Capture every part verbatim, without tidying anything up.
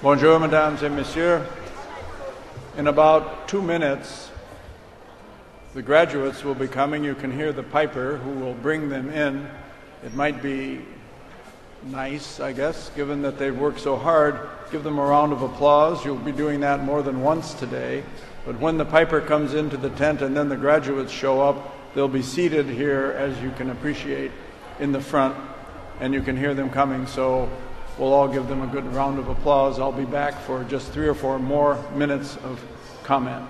Bonjour, mesdames et messieurs. In about two minutes, the graduates will be coming. You can hear the piper who will bring them in. It might be nice, I guess, given that they've worked so hard. Give them a round of applause. You'll be doing that more than once today. But when the piper comes into the tent and then the graduates show up, they'll be seated here, as you can appreciate, in the front, and you can hear them coming. So we'll all give them a good round of applause. I'll be back for just three or four more minutes of comment.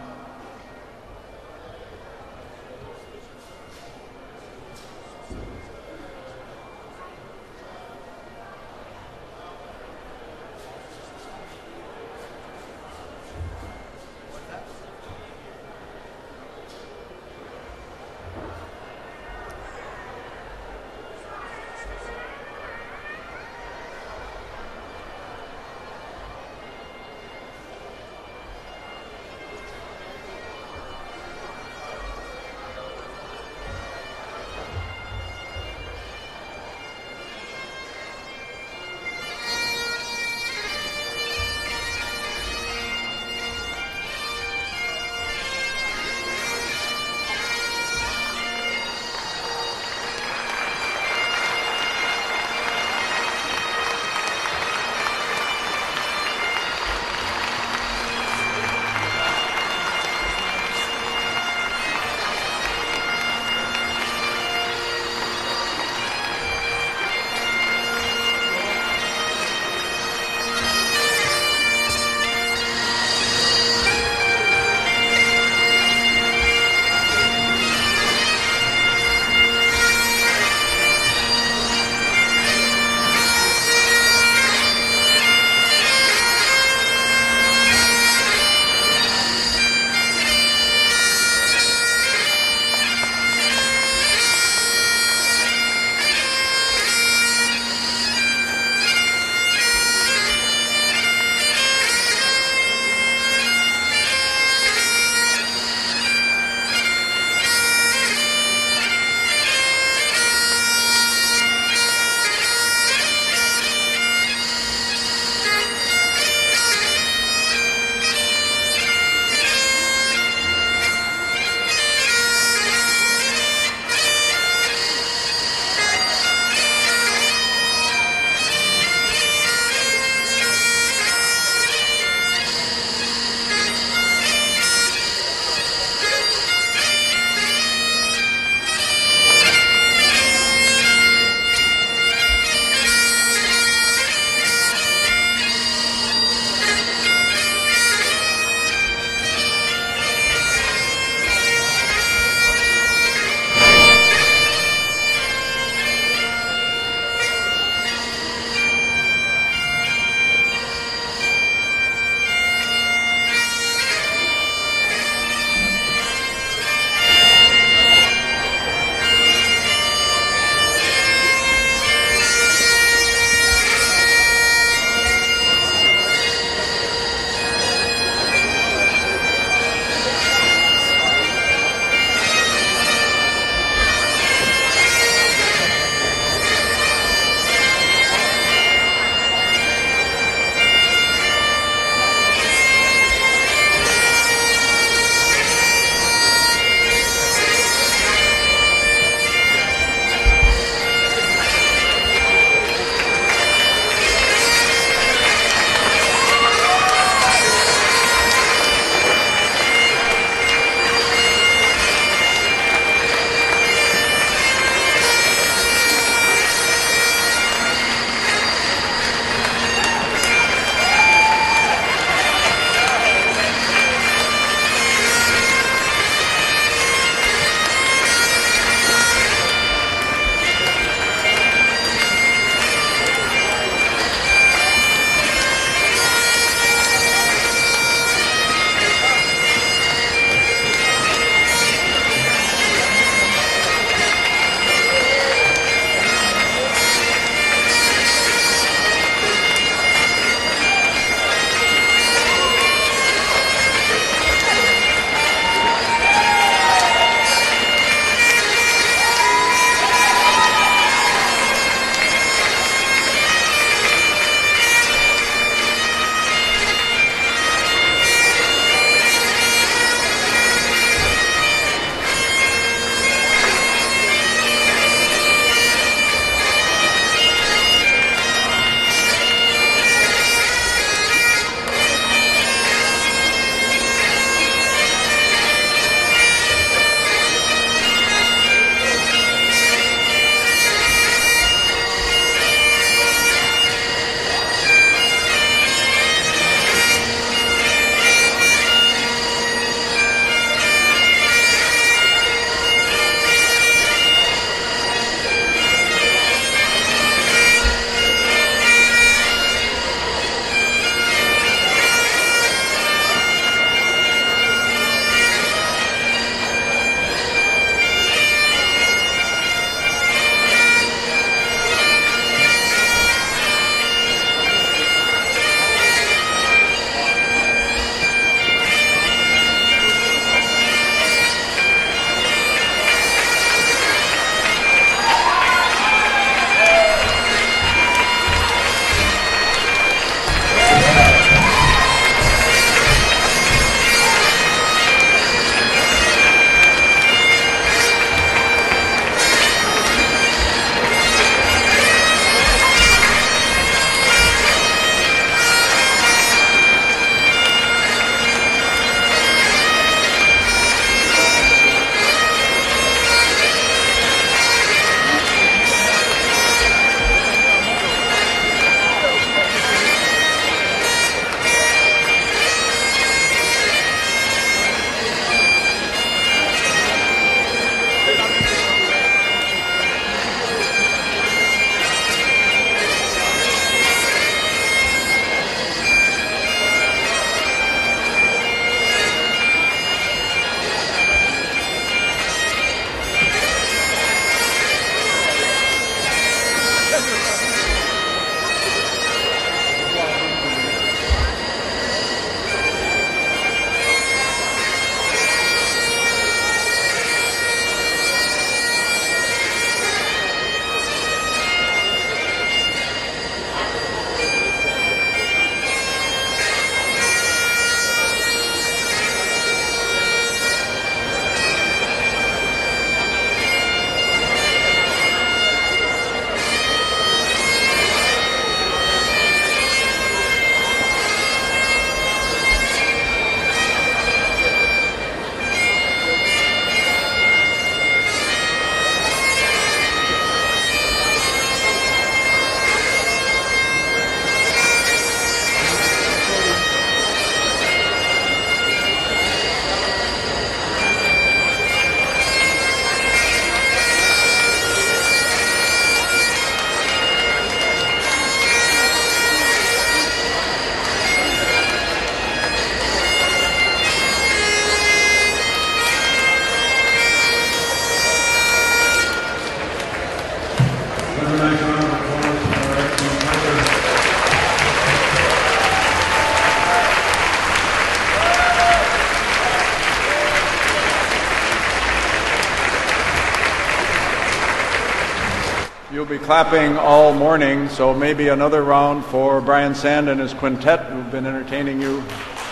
you'll be clapping all morning, so maybe another round for Brian Sand and his quintet who've been entertaining you.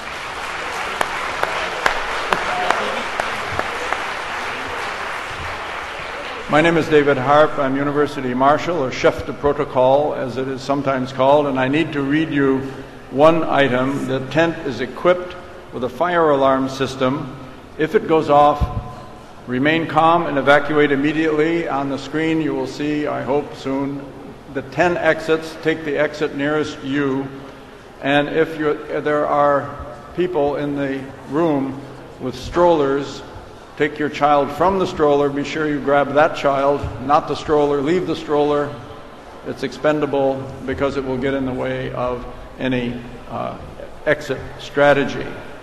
My name is David Harp. I'm University Marshal, or Chef de Protocol, as it is sometimes called, and I need to read you one item. The tent is equipped with a fire alarm system. If it goes off, remain calm and evacuate immediately. On the screen you will see, I hope soon, the ten exits. Take the exit nearest you. And if you're, there are people in the room with strollers, take your child from the stroller. Be sure you grab that child, not the stroller. Leave the stroller. It's expendable because it will get in the way of any uh, exit strategy.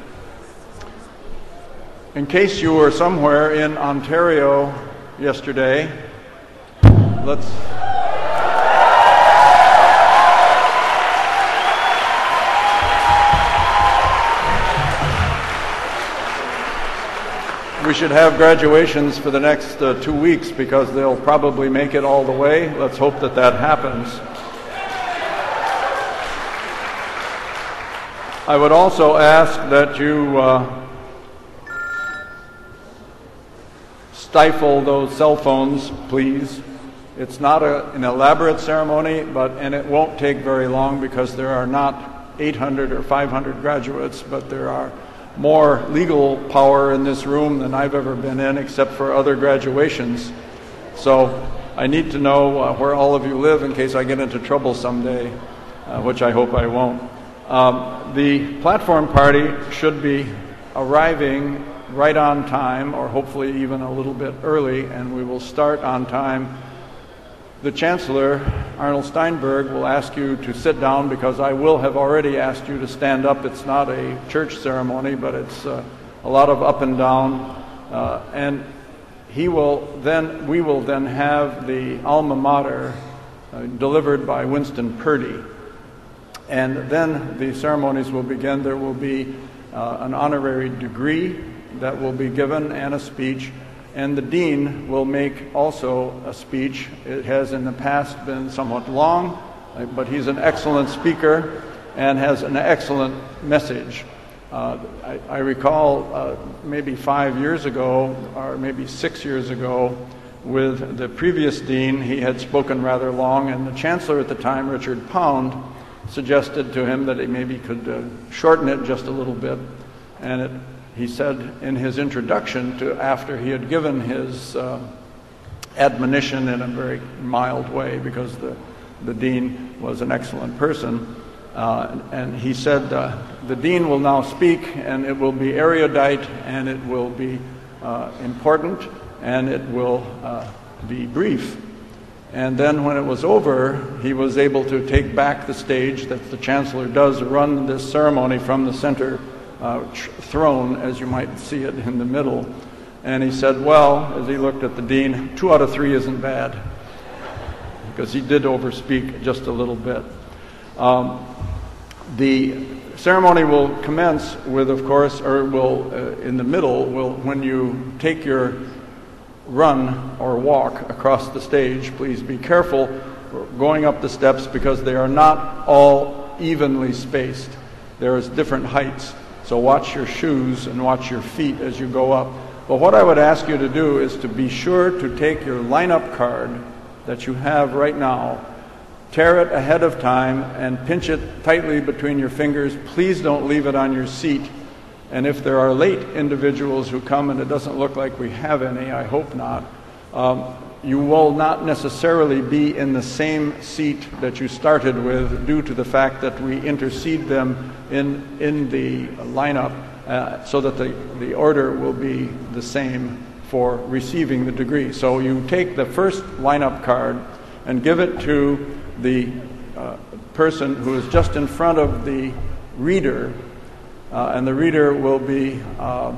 In case you were somewhere in Ontario yesterday, let's we should have graduations for the next uh, two weeks because they'll probably make it all the way. Let's hope that that happens. I would also ask that you uh, stifle those cell phones, please. It's not a, an elaborate ceremony, but and it won't take very long because there are not eight hundred or five hundred graduates, but there are more legal power in this room than I've ever been in, except for other graduations. So I need to know uh, where all of you live in case I get into trouble someday, uh, which I hope I won't. Um, the platform party should be arriving right on time, or hopefully even a little bit early, and we will start on time. The Chancellor, Arnold Steinberg, will ask you to sit down because I will have already asked you to stand up. It's not a church ceremony, but it's uh, a lot of up and down. Uh, and he will then, we will then have the alma mater uh, delivered by Winston Purdy. And then the ceremonies will begin. There will be uh, an honorary degree that will be given and a speech, and the dean will make also a speech. It has in the past been somewhat long, but he's an excellent speaker and has an excellent message. Uh, I, I recall uh, maybe five years ago, or maybe six years ago, with the previous dean, he had spoken rather long, and the chancellor at the time, Richard Pound, suggested to him that he maybe could uh, shorten it just a little bit, and it he said in his introduction to after he had given his uh, admonition in a very mild way because the, the dean was an excellent person, uh, and he said uh, the dean will now speak, and it will be erudite, and it will be uh, important, and it will uh, be brief. And then when it was over, he was able to take back the stage that the chancellor does, run this ceremony from the center Uh, throne, as you might see it in the middle. And he said, well, as he looked at the dean, two out of three isn't bad, because he did overspeak just a little bit. Um, the ceremony will commence with, of course, or will, uh, in the middle, will when you take your run or walk across the stage, please be careful going up the steps because they are not all evenly spaced. There's different heights. So watch your shoes and watch your feet as you go up. But what I would ask you to do is to be sure to take your lineup card that you have right now, tear it ahead of time, and pinch it tightly between your fingers. Please don't leave it on your seat. And if there are late individuals who come, and it doesn't look like we have any, I hope not, um, you will not necessarily be in the same seat that you started with due to the fact that we intercede them in, in the lineup uh, so that the, the order will be the same for receiving the degree. So you take the first lineup card and give it to the uh, person who is just in front of the reader, uh, and the reader will be uh,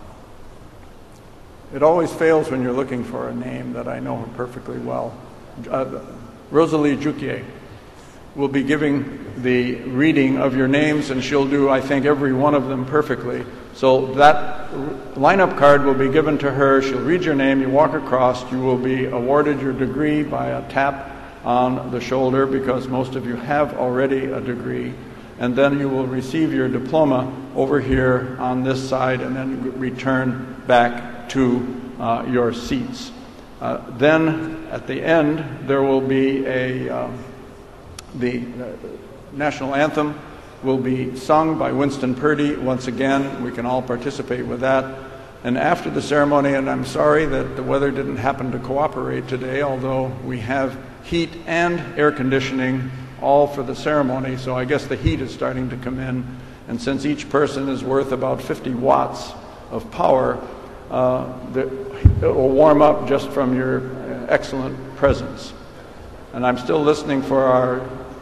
it always fails when you're looking for a name that I know her perfectly well. Uh, Rosalie Juquier will be giving the reading of your names, and she'll do, I think, every one of them perfectly. So that lineup card will be given to her. She'll read your name. You walk across. You will be awarded your degree by a tap on the shoulder, because most of you have already a degree. And then you will receive your diploma over here on this side, and then return back to uh, your seats. Uh, then at the end there will be a um, the uh, national anthem will be sung by Winston Purdy. Once again, we can all participate with that. And after the ceremony, and I'm sorry that the weather didn't happen to cooperate today, although we have heat and air conditioning all for the ceremony, so I guess the heat is starting to come in. And since each person is worth about fifty watts of power, uh, the, it will warm up just from your excellent presence. And I'm still listening for our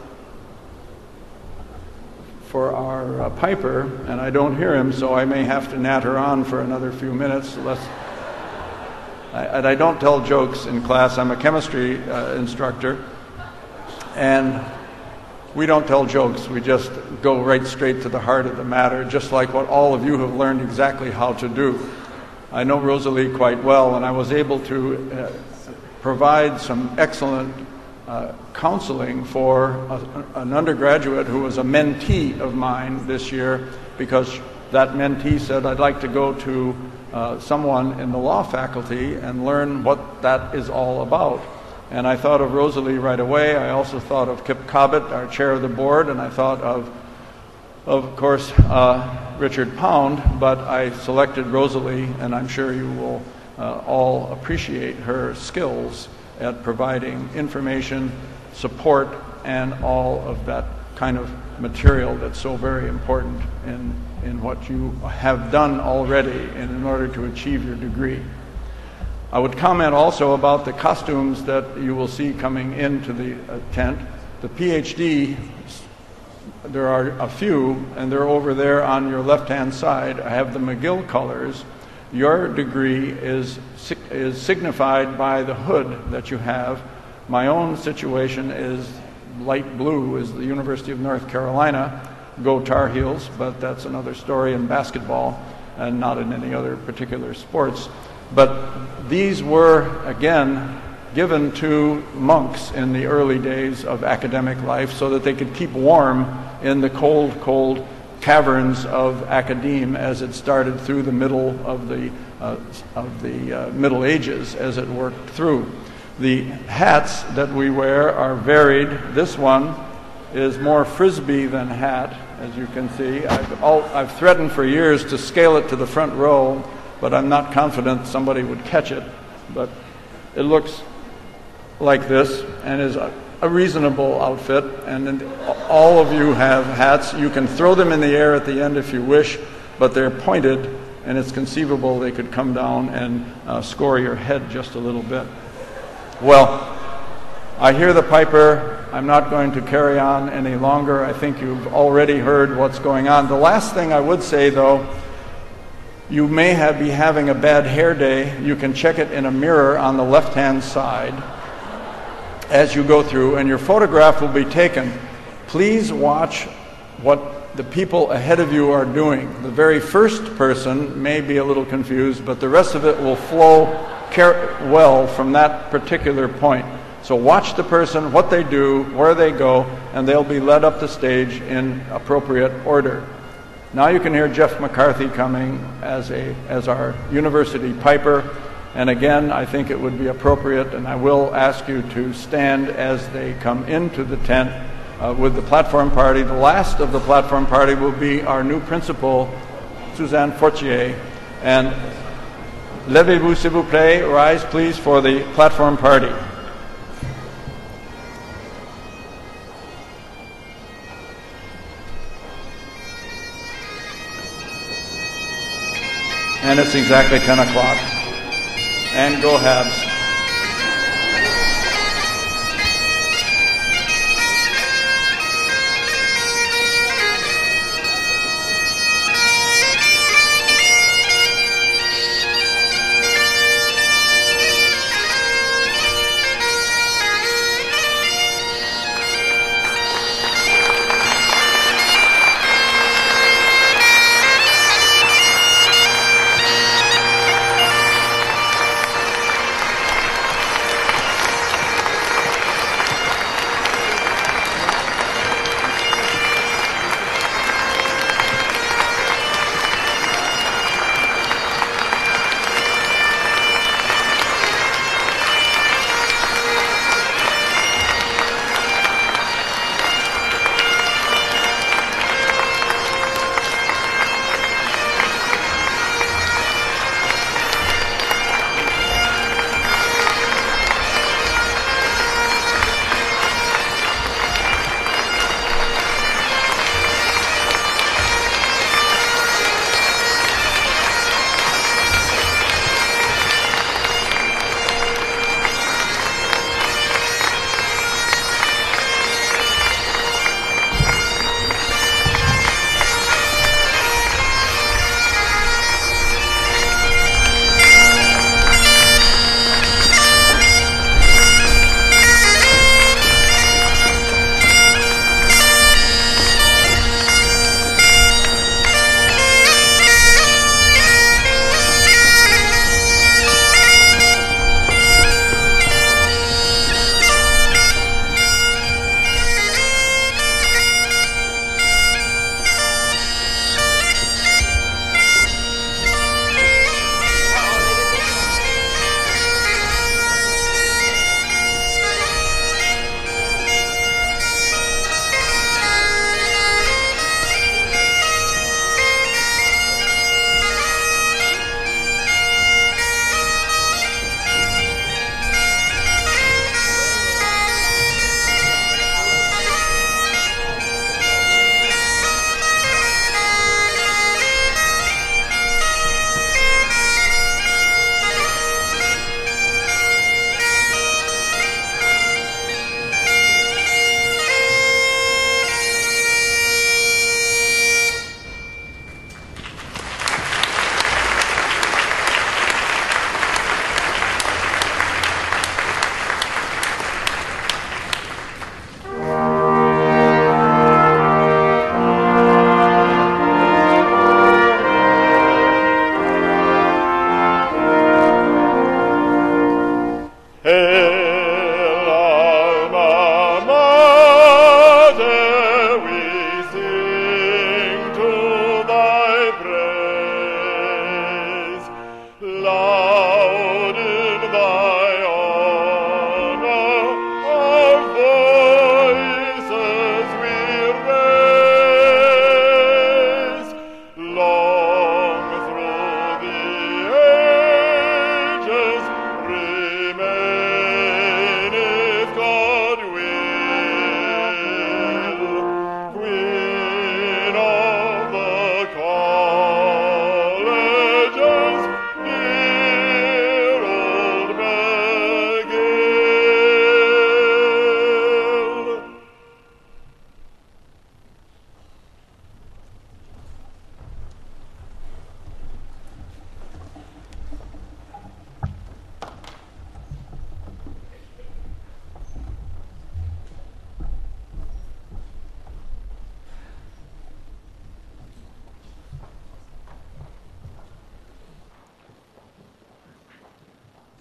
for our uh, piper, and I don't hear him, so I may have to natter on for another few minutes. Less, I, and I don't tell jokes in class. I'm a chemistry uh, instructor, and we don't tell jokes. We just go right straight to the heart of the matter, just like what all of you have learned exactly how to do. I know Rosalie quite well, and I was able to uh, provide some excellent Uh, counseling for a, an undergraduate who was a mentee of mine this year, because that mentee said, I'd like to go to uh, someone in the law faculty and learn what that is all about. And I thought of Rosalie right away. I also thought of Kip Cobbett, our chair of the board, and I thought of, of course, uh, Richard Pound, but I selected Rosalie, and I'm sure you will uh, all appreciate her skills at providing information, support, and all of that kind of material that's so very important in, in what you have done already and in order to achieve your degree. I would comment also about the costumes that you will see coming into the uh, tent. The PhD, there are a few, and they're over there on your left-hand side. I have the McGill colors. Your degree is is signified by the hood that you have. My own situation is light blue, is the University of North Carolina. Go Tar Heels, but that's another story in basketball and not in any other particular sports. But these were, again, given to monks in the early days of academic life so that they could keep warm in the cold, cold caverns of academe as it started through the middle of the uh, of the uh, Middle Ages as it worked through. The hats that we wear are varied. This one is more frisbee than hat, as you can see. I've, all, I've threatened for years to scale it to the front row, but I'm not confident somebody would catch it. But it looks like this and is a, a reasonable outfit, and then all of you have hats. You can throw them in the air at the end if you wish, but they're pointed, and it's conceivable they could come down and uh, score your head just a little bit. Well, I hear the piper. I'm not going to carry on any longer. I think you've already heard what's going on. The last thing I would say, though, you may have, be having a bad hair day. You can check it in a mirror on the left-hand side as you go through, and your photograph will be taken. Please watch what the people ahead of you are doing. The very first person may be a little confused, but the rest of it will flow well from that particular point. So watch the person, what they do, where they go, and they'll be led up the stage in appropriate order. Now you can hear Jeff McCarthy coming as a as our university piper. And again, I think it would be appropriate, and I will ask you to stand as they come into the tent uh, with the platform party. The last of the platform party will be our new principal, Suzanne Fortier. And levez-vous, s'il vous plaît. Rise, please, for the platform party. And it's exactly ten o'clock. And go Habs.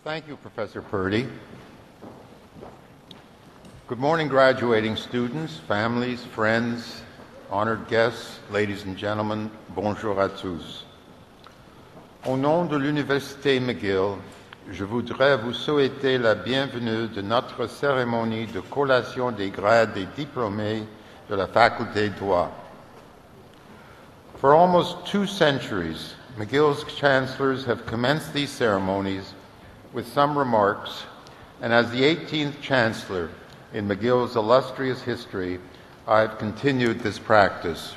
Thank you, Professor Purdy. Good morning, graduating students, families, friends, honored guests, ladies and gentlemen, bonjour à tous. Au nom de l'Université McGill, je voudrais vous souhaiter la bienvenue de notre cérémonie de collation des grades des diplômés de la Faculté de droit. For almost two centuries, McGill's chancellors have commenced these ceremonies with some remarks, and as the eighteenth chancellor in McGill's illustrious history, I've continued this practice.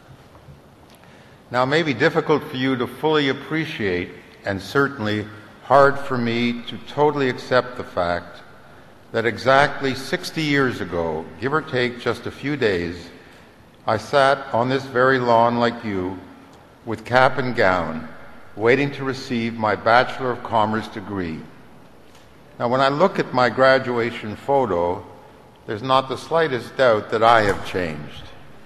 Now, it may be difficult for you to fully appreciate, and certainly hard for me to totally accept the fact that exactly sixty years ago, give or take just a few days, I sat on this very lawn like you, with cap and gown, waiting to receive my Bachelor of Commerce degree. Now, when I look at my graduation photo, there's not the slightest doubt that I have changed.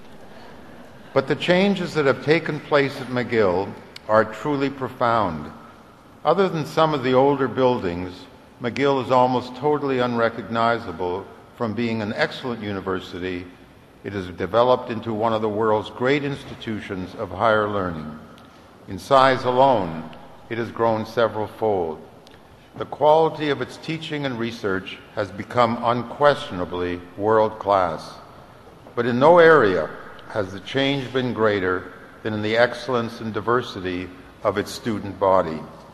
But the changes that have taken place at McGill are truly profound. Other than some of the older buildings, McGill is almost totally unrecognizable from being an excellent university. It has developed into one of the world's great institutions of higher learning. In size alone, it has grown several-fold. The quality of its teaching and research has become unquestionably world-class. But in no area has the change been greater than in the excellence and diversity of its student body.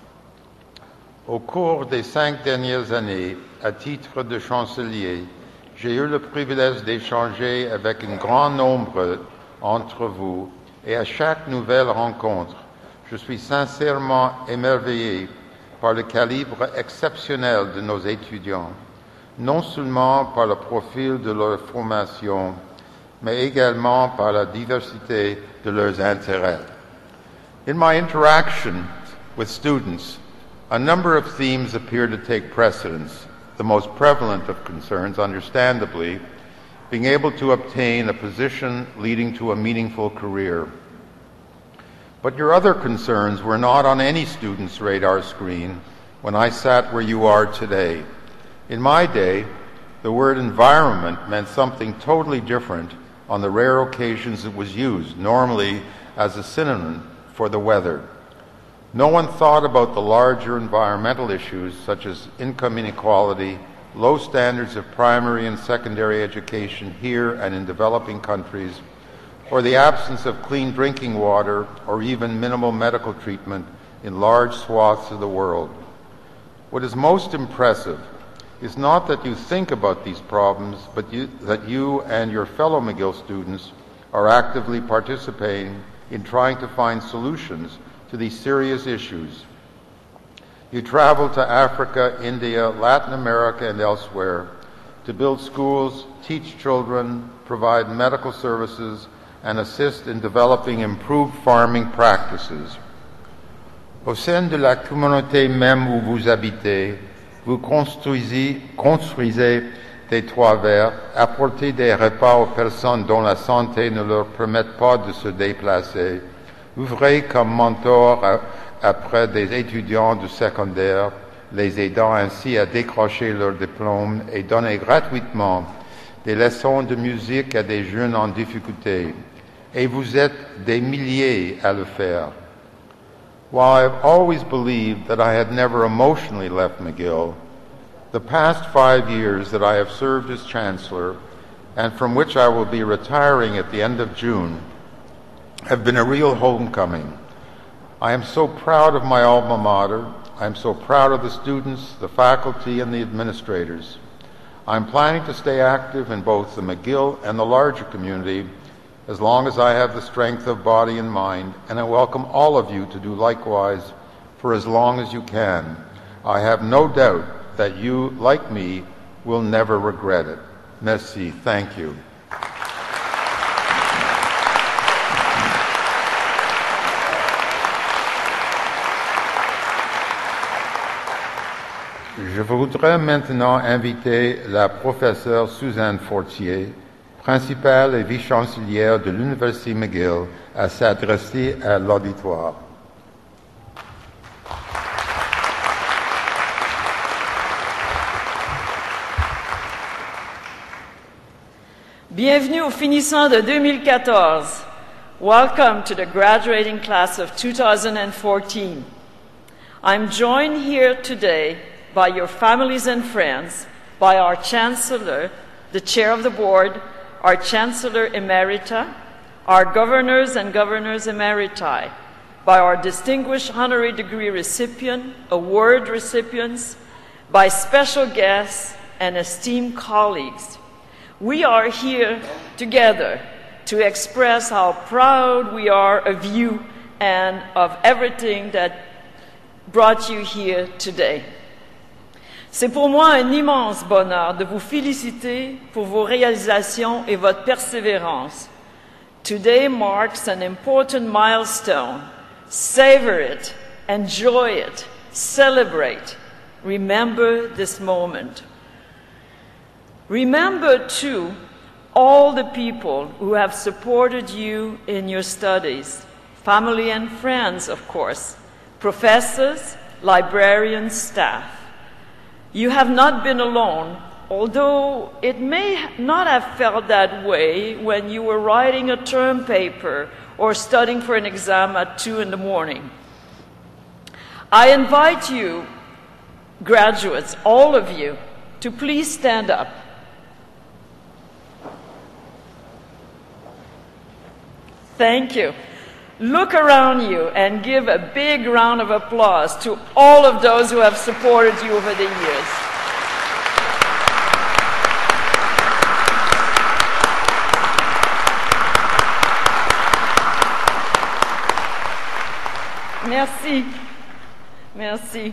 Au cours des cinq dernières années, à titre de chancelier, j'ai eu le privilège d'échanger avec un grand nombre d'entre vous, et à chaque nouvelle rencontre, je suis sincèrement émerveillé par le calibre exceptionnel de nos étudiants, non seulement par le profil de leur formation, mais également par la diversité de leurs intérêts. In my interactions with students, a number of themes appear to take precedence, the most prevalent of concerns, understandably, being able to obtain a position leading to a meaningful career. But your other concerns were not on any student's radar screen when I sat where you are today. In my day, the word environment meant something totally different on the rare occasions it was used, normally as a synonym for the weather. No one thought about the larger environmental issues such as income inequality, low standards of primary and secondary education here and in developing countries, or the absence of clean drinking water, or even minimal medical treatment in large swaths of the world. What is most impressive is not that you think about these problems, but you, that you and your fellow McGill students are actively participating in trying to find solutions to these serious issues. You travel to Africa, India, Latin America, and elsewhere to build schools, teach children, provide medical services, and assist in developing improved farming practices. Au sein de la communauté même où vous habitez, vous construisez, construisez des toits verts, apportez des repas aux personnes dont la santé ne leur permet pas de se déplacer, ouvrez comme mentor auprès des étudiants du secondaire, les aidant ainsi à décrocher leur diplôme et donnez gratuitement des leçons de musique à des jeunes en difficulté. Et vous êtes des milliers à le faire. While I have always believed that I had never emotionally left McGill, the past five years that I have served as Chancellor, and from which I will be retiring at the end of June, have been a real homecoming. I am so proud of my alma mater. I am so proud of the students, the faculty, and the administrators. I am planning to stay active in both the McGill and the larger community as long as I have the strength of body and mind, and I welcome all of you to do likewise for as long as you can. I have no doubt that you, like me, will never regret it. Merci. Thank you. Je voudrais maintenant inviter la professeure Suzanne Fortier, principale et vice-chancelière de l'Université McGill, à s'adresser à l'auditoire. Bienvenue aux finissants de deux mille quatorze. Welcome to the graduating class of two thousand fourteen. I'm joined here today by your families and friends, by our Chancellor, the Chair of the Board, our Chancellor Emerita, our Governors and Governors Emeriti, by our distinguished honorary degree recipient, award recipients, by special guests and esteemed colleagues. We are here together to express how proud we are of you and of everything that brought you here today. C'est pour moi un immense bonheur de vous féliciter pour vos réalisations et votre persévérance. Today marks an important milestone. Savor it, enjoy it, celebrate. Remember this moment. Remember, too, all the people who have supported you in your studies, family and friends, of course, professors, librarians, staff. You have not been alone, although it may not have felt that way when you were writing a term paper or studying for an exam at two in the morning. I invite you, graduates, all of you, to please stand up. Thank you. Look around you and give a big round of applause to all of those who have supported you over the years. Merci. Merci.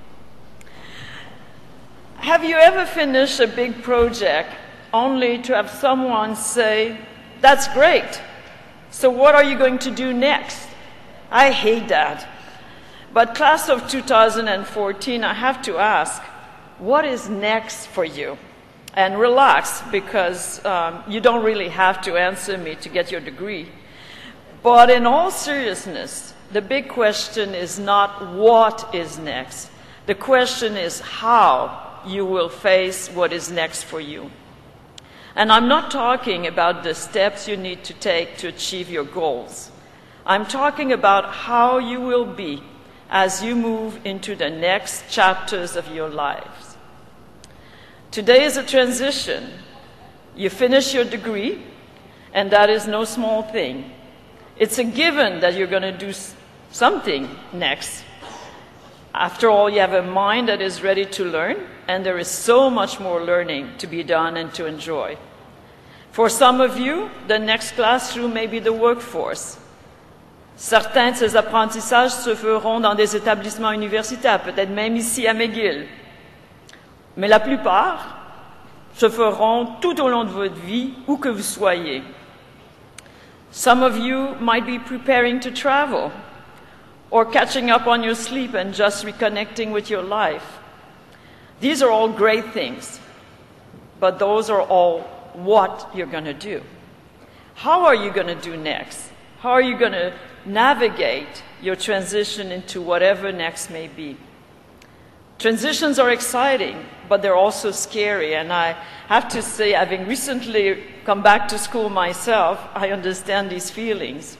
Have you ever finished a big project only to have someone say, "That's great. So what are you going to do next?" I hate that. But class of two thousand fourteen, I have to ask, what is next for you? And relax, because um, you don't really have to answer me to get your degree. But in all seriousness, the big question is not what is next. The question is how you will face what is next for you. And I'm not talking about the steps you need to take to achieve your goals. I'm talking about how you will be as you move into the next chapters of your lives. Today is a transition. You finish your degree, and that is no small thing. It's a given that you're going to do something next. After all, you have a mind that is ready to learn, and there is so much more learning to be done and to enjoy. For some of you, the next classroom may be the workforce. Certains de ces apprentissages se feront dans des établissements universitaires, peut-être même ici à McGill. Mais la plupart se feront tout au long de votre vie, où que vous soyez. Some of you might be preparing to travel, or catching up on your sleep and just reconnecting with your life. These are all great things, but those are all what you're going to do. How are you going to do next? How are you going to navigate your transition into whatever next may be? Transitions are exciting, but they're also scary, and I have to say, having recently come back to school myself, I understand these feelings.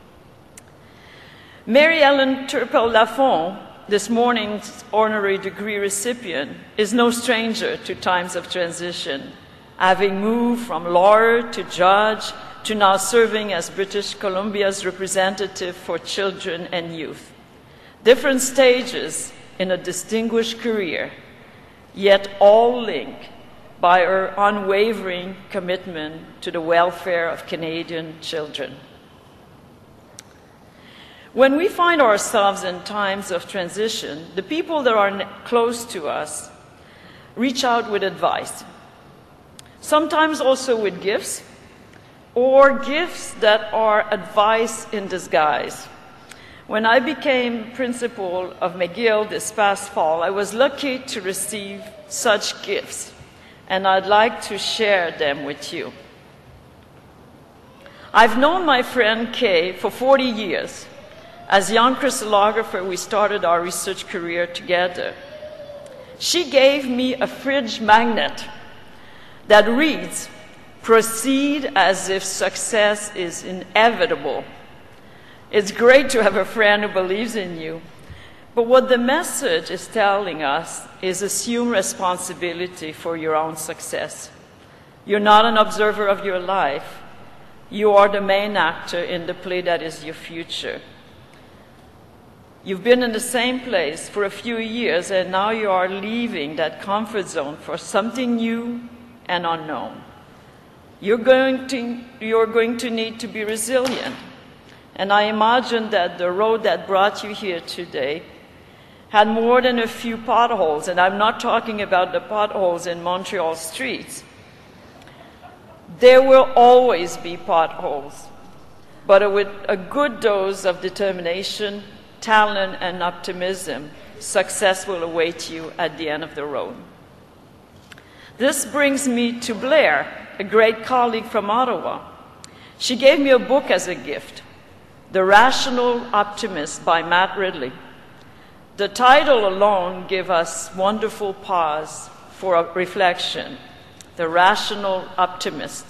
Mary Ellen Turpel-Lafont, this morning's honorary degree recipient, is no stranger to times of transition, having moved from lawyer to judge to now serving as British Columbia's representative for children and youth. Different stages in a distinguished career, yet all linked by her unwavering commitment to the welfare of Canadian children. When we find ourselves in times of transition, the people that are close to us reach out with advice, sometimes also with gifts, or gifts that are advice in disguise. When I became principal of McGill this past fall, I was lucky to receive such gifts, and I'd like to share them with you. I've known my friend Kay for forty years. As young crystallographer, we started our research career together. She gave me a fridge magnet that reads, Proceed as if success is inevitable. It's great to have a friend who believes in you. But what the message is telling us is assume responsibility for your own success. You're not an observer of your life. You are the main actor in the play that is your future. You've been in the same place for a few years, and now you are leaving that comfort zone for something new and unknown. You're going to, you're going to need to be resilient. And I imagine that the road that brought you here today had more than a few potholes, and I'm not talking about the potholes in Montreal streets. There will always be potholes, but with a good dose of determination, talent, and optimism, success will await you at the end of the road. This brings me to Blair, a great colleague from Ottawa. She gave me a book as a gift, The Rational Optimist by Matt Ridley. The title alone gives us wonderful pause for a reflection. The Rational Optimist.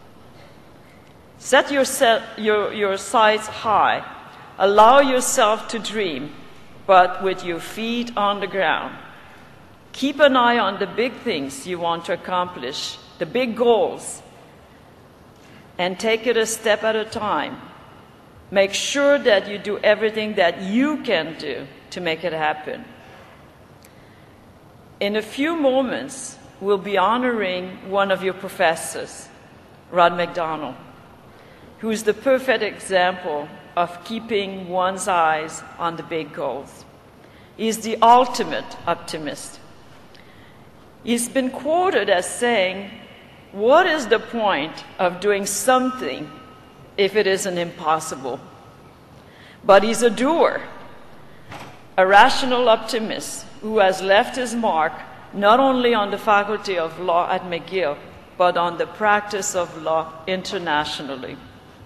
Set your, set your, your sights high. Allow yourself to dream, but with your feet on the ground. Keep an eye on the big things you want to accomplish, the big goals, and take it a step at a time. Make sure that you do everything that you can do to make it happen. In a few moments, we'll be honoring one of your professors, Rod MacDonald, who is the perfect example of keeping one's eyes on the big goals. He's the ultimate optimist. He's been quoted as saying, "What is the point of doing something if it isn't impossible?" But he's a doer, a rational optimist who has left his mark not only on the Faculty of Law at McGill, but on the practice of law internationally.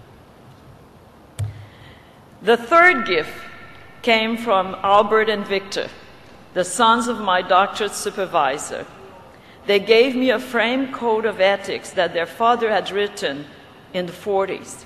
The third gift came from Albert and Victor, the sons of my doctorate supervisor. They gave me a framed code of ethics that their father had written in the forties.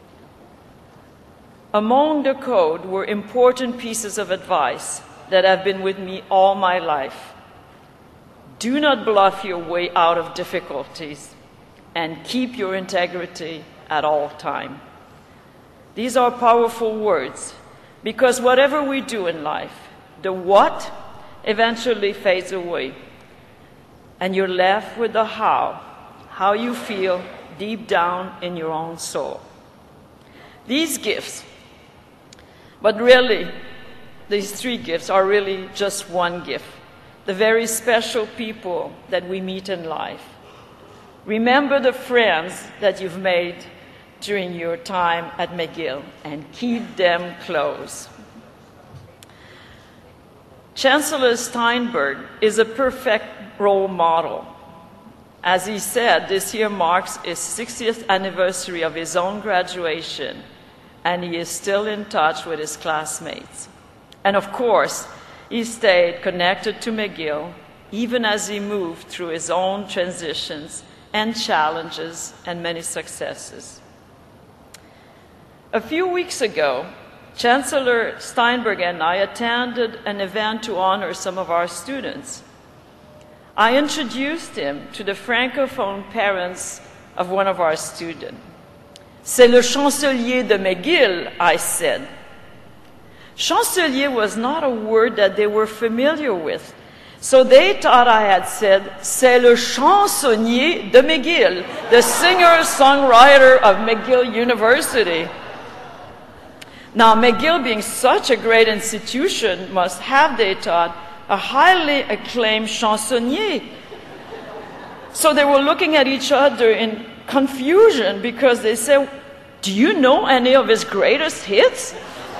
Among the code were important pieces of advice that have been with me all my life. Do not bluff your way out of difficulties, and keep your integrity at all times. These are powerful words, because whatever we do in life, the what eventually fades away, and you're left with the how, how you feel deep down in your own soul. These gifts, but really, these three gifts are really just one gift, the very special people that we meet in life. Remember the friends that you've made during your time at McGill, and keep them close. Chancellor Steinberg is a perfect role model. As he said, this year marks his sixtieth anniversary of his own graduation, and he is still in touch with his classmates. And of course, he stayed connected to McGill, even as he moved through his own transitions and challenges and many successes. A few weeks ago, Chancellor Steinberg and I attended an event to honor some of our students. I introduced him to the francophone parents of one of our students. "C'est le chancelier de McGill," I said. Chancelier was not a word that they were familiar with, so they thought I had said, "C'est le chansonnier de McGill," the singer-songwriter of McGill University. Now, McGill, being such a great institution, must have, they thought, a highly acclaimed chansonnier. So they were looking at each other in confusion because they said, "Do you know any of his greatest hits?"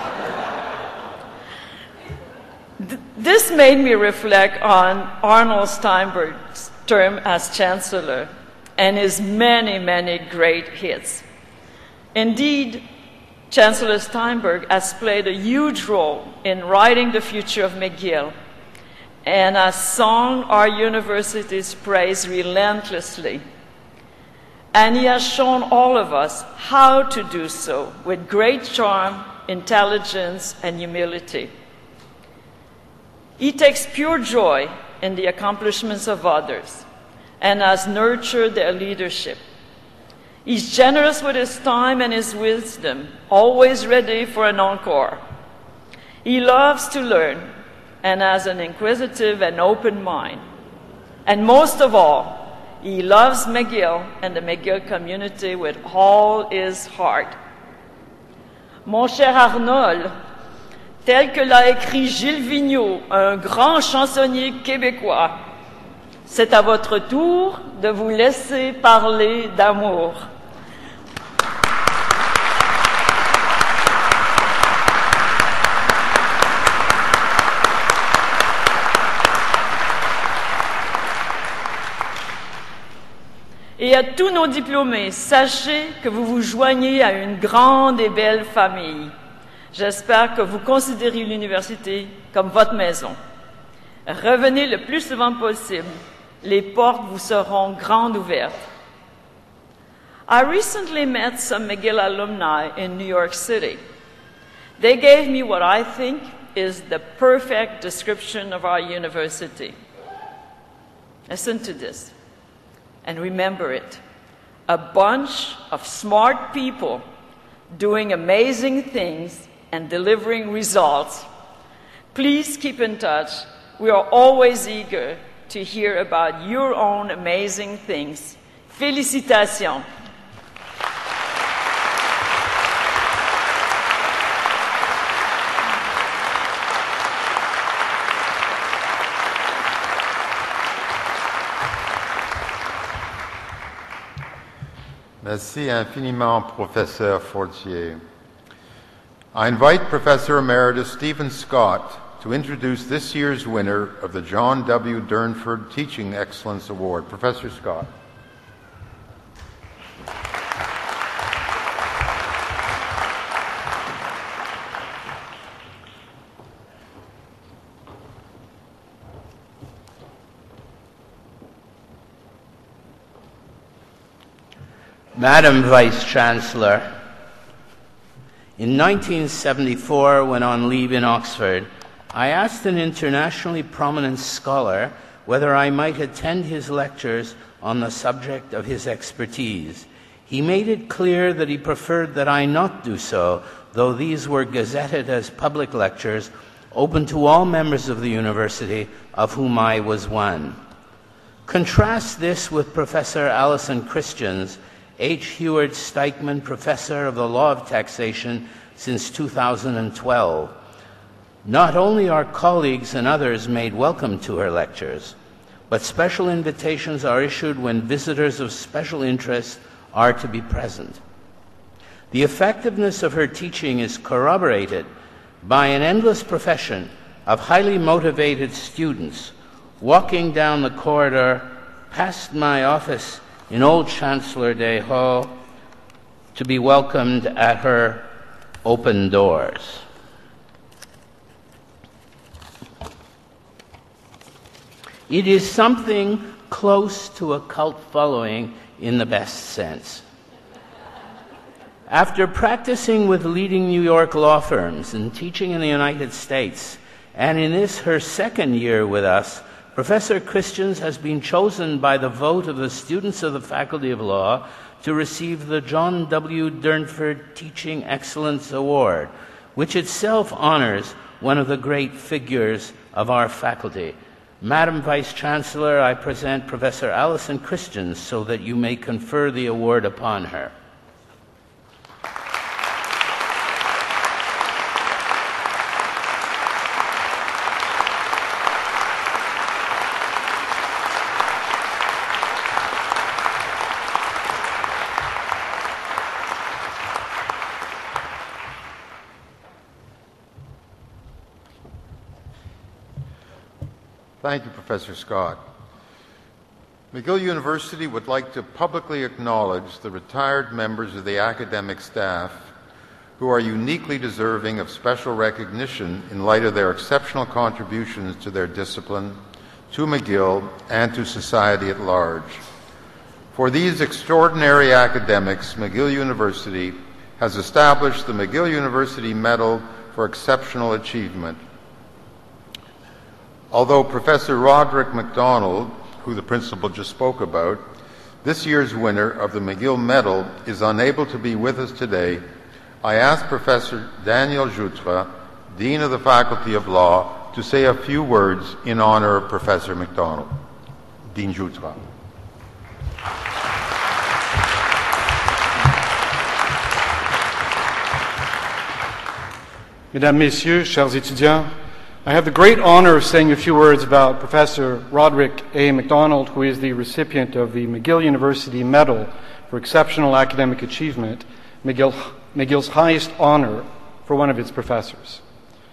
This made me reflect on Arnold Steinberg's term as chancellor and his many, many great hits. Indeed, Chancellor Steinberg has played a huge role in writing the future of McGill and has sung our university's praise relentlessly. and he has shown all of us how to do so with great charm, intelligence, and humility. He takes pure joy in the accomplishments of others and has nurtured their leadership. He's generous with his time and his wisdom, always ready for an encore. He loves to learn and has an inquisitive and open mind. And most of all, he loves McGill and the McGill community with all his heart. Mon cher Arnold, tel que l'a écrit Gilles Vigneault, un grand chansonnier québécois, c'est à votre tour de vous laisser parler d'amour. Et à tous nos diplômés, sachez que vous vous joignez à une grande et belle famille. J'espère que vous considérez l'université comme votre maison. Revenez le plus souvent possible. Les portes vous seront grandes ouvertes. I recently met some McGill alumni in New York City. They gave me what I think is the perfect description of our university. Listen to this. And remember it, a bunch of smart people doing amazing things and delivering results. Please keep in touch. We are always eager to hear about your own amazing things. Félicitations. Merci infiniment, Professeur Fortier. I invite Professor Emeritus Stephen Scott to introduce this year's winner of the John W. Durnford Teaching Excellence Award. Professor Scott. Madam Vice-Chancellor, in nineteen seventy-four, when on leave in Oxford, I asked an internationally prominent scholar whether I might attend his lectures on the subject of his expertise. He made it clear that he preferred that I not do so, though these were gazetted as public lectures open to all members of the university, of whom I was one. Contrast this with Professor Alison Christians, H. Heward Steichman Professor of the Law of Taxation since two thousand twelve. Not only are colleagues and others made welcome to her lectures, but special invitations are issued when visitors of special interest are to be present. The effectiveness of her teaching is corroborated by an endless procession of highly motivated students walking down the corridor past my office in Old Chancellor Day Hall to be welcomed at her open doors. It is something close to a cult following in the best sense. After practicing with leading New York law firms and teaching in the United States, and in this her second year with us, Professor Christians has been chosen by the vote of the students of the Faculty of Law to receive the John W. Durnford Teaching Excellence Award, which itself honors one of the great figures of our faculty. Madam Vice-Chancellor, I present Professor Alison Christians so that you may confer the award upon her. Thank you, Professor Scott. McGill University would like to publicly acknowledge the retired members of the academic staff who are uniquely deserving of special recognition in light of their exceptional contributions to their discipline, to McGill, and to society at large. For these extraordinary academics, McGill University has established the McGill University Medal for Exceptional Achievement. Although Professor Roderick MacDonald, who the principal just spoke about, this year's winner of the McGill Medal, is unable to be with us today, I asked Professor Daniel Joutra, Dean of the Faculty of Law, to say a few words in honor of Professor MacDonald. Dean Joutra. Mesdames, Messieurs, chers étudiants, I have the great honor of saying a few words about Professor Roderick A. MacDonald, who is the recipient of the McGill University Medal for Exceptional Academic Achievement, McGill, McGill's highest honor for one of its professors.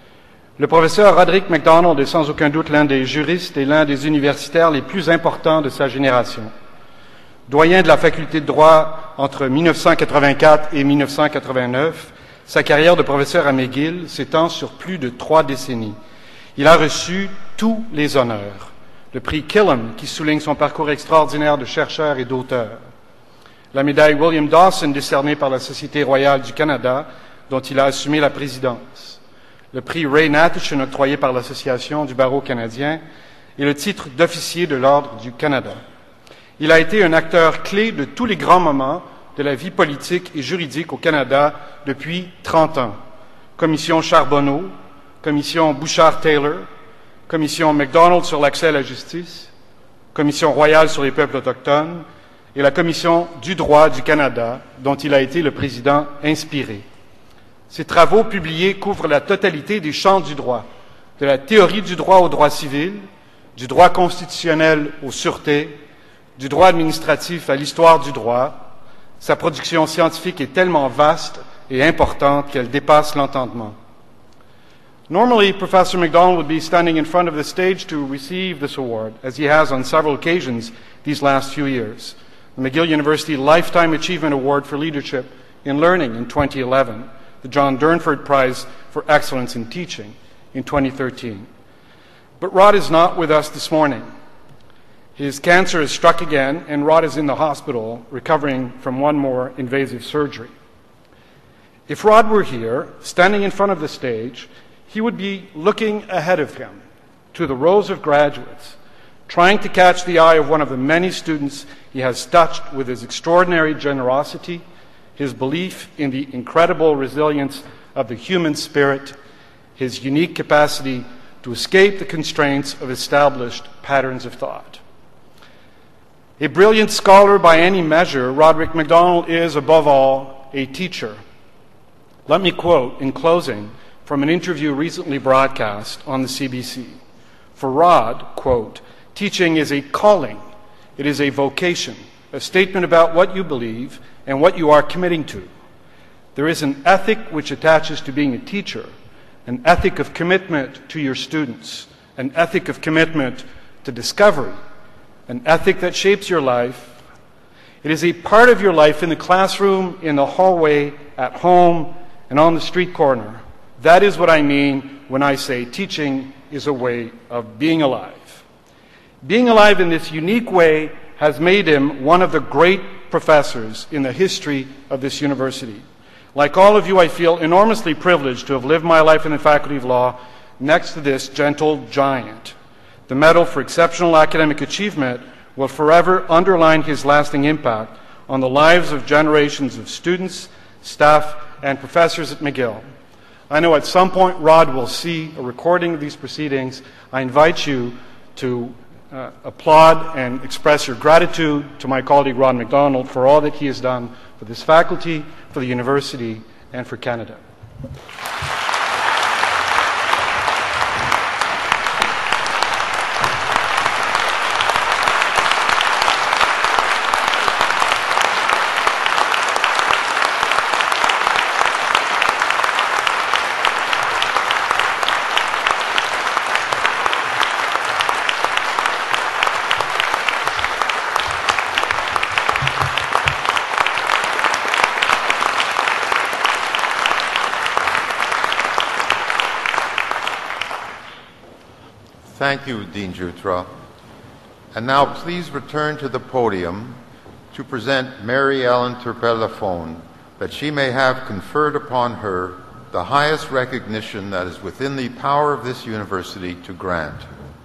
Le professeur Roderick MacDonald est sans aucun doute l'un des juristes et l'un des universitaires les plus importants de sa génération. Doyen de la faculté de droit entre mille neuf cent quatre-vingt-quatre et mille neuf cent quatre-vingt-neuf, sa carrière de professeur à McGill s'étend sur plus de trois décennies. Il a reçu tous les honneurs. Le prix Killam, qui souligne son parcours extraordinaire de chercheur et d'auteur. La médaille William Dawson, décernée par la Société royale du Canada, dont il a assumé la présidence. Le prix Ray Natterson, octroyé par l'Association du barreau canadien, et le titre d'officier de l'Ordre du Canada. Il a été un acteur clé de tous les grands moments de la vie politique et juridique au Canada depuis trente ans. Commission Charbonneau, Commission Bouchard-Taylor, Commission MacDonald sur l'accès à la justice, Commission royale sur les peuples autochtones et la Commission du droit du Canada, dont il a été le président inspiré. Ses travaux publiés couvrent la totalité des champs du droit, de la théorie du droit au droit civil, du droit constitutionnel aux sûretés, du droit administratif à l'histoire du droit. Sa production scientifique est tellement vaste et importante qu'elle dépasse l'entendement. Normally, Professor MacDonald would be standing in front of the stage to receive this award, as he has on several occasions these last few years. The McGill University Lifetime Achievement Award for Leadership in Learning in twenty eleven, the John Durnford Prize for Excellence in Teaching in twenty thirteen. But Rod is not with us this morning. His cancer has struck again, and Rod is in the hospital recovering from one more invasive surgery. If Rod were here, standing in front of the stage, he would be looking ahead of him to the rows of graduates, trying to catch the eye of one of the many students he has touched with his extraordinary generosity, his belief in the incredible resilience of the human spirit, his unique capacity to escape the constraints of established patterns of thought. A brilliant scholar by any measure, Roderick MacDonald is, above all, a teacher. Let me quote, in closing, from an interview recently broadcast on the C B C. For Rod, quote, teaching is a calling, it is a vocation, a statement about what you believe and what you are committing to. There is an ethic which attaches to being a teacher, an ethic of commitment to your students, an ethic of commitment to discovery, an ethic that shapes your life. It is a part of your life in the classroom, in the hallway, at home, and on the street corner. That is what I mean when I say teaching is a way of being alive. Being alive in this unique way has made him one of the great professors in the history of this university. Like all of you, I feel enormously privileged to have lived my life in the Faculty of Law next to this gentle giant. The Medal for Exceptional Academic Achievement will forever underline his lasting impact on the lives of generations of students, staff, and professors at McGill. I know at some point Rod will see a recording of these proceedings. I invite you to uh, applaud and express your gratitude to my colleague Rod MacDonald for all that he has done for this faculty, for the university, and for Canada. Thank you, Dean Joutra. And now please return to the podium to present Mary Ellen Turpel-Lafond, that she may have conferred upon her the highest recognition that is within the power of this university to grant.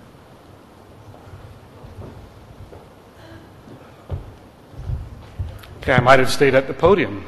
Okay, I might have stayed at the podium.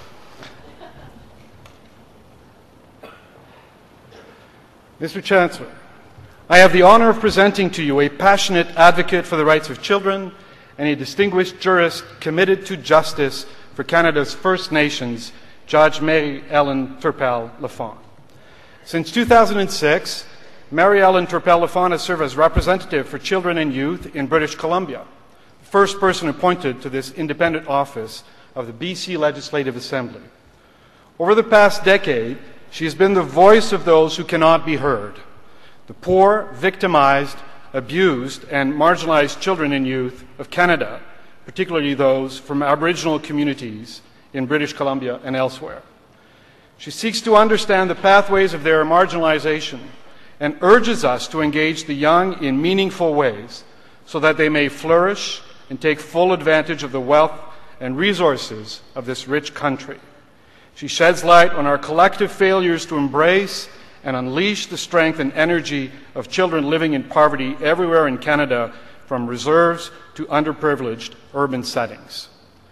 Mister Chancellor, I have the honor of presenting to you a passionate advocate for the rights of children and a distinguished jurist committed to justice for Canada's First Nations, Judge Mary Ellen Turpel-Lafond. Since two thousand six, Mary Ellen Turpel-Lafond has served as representative for children and youth in British Columbia, the first person appointed to this independent office of the B C Legislative Assembly. Over the past decade, she has been the voice of those who cannot be heard, the poor, victimized, abused, and marginalized children and youth of Canada, particularly those from Aboriginal communities in British Columbia and elsewhere. She seeks to understand the pathways of their marginalization and urges us to engage the young in meaningful ways so that they may flourish and take full advantage of the wealth and resources of this rich country. She sheds light on our collective failures to embrace and unleash the strength and energy of children living in poverty everywhere in Canada, from reserves to underprivileged urban settings.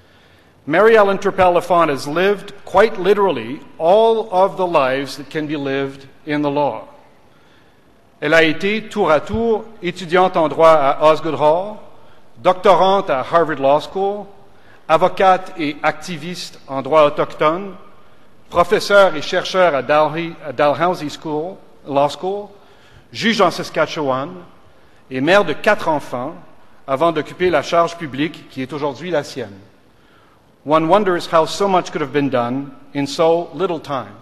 Mary Ellen Turpel-Lafond has lived, quite literally, all of the lives that can be lived in the law. Elle a été tour à tour étudiante en droit à Osgoode Hall, doctorante à Harvard Law School, avocate et activiste en droit autochtone, professeur et chercheur à Dalhousie School, Law School, juge en Saskatchewan et mère de quatre enfants avant d'occuper la charge publique qui est aujourd'hui la sienne. One wonders how so much could have been done in so little time.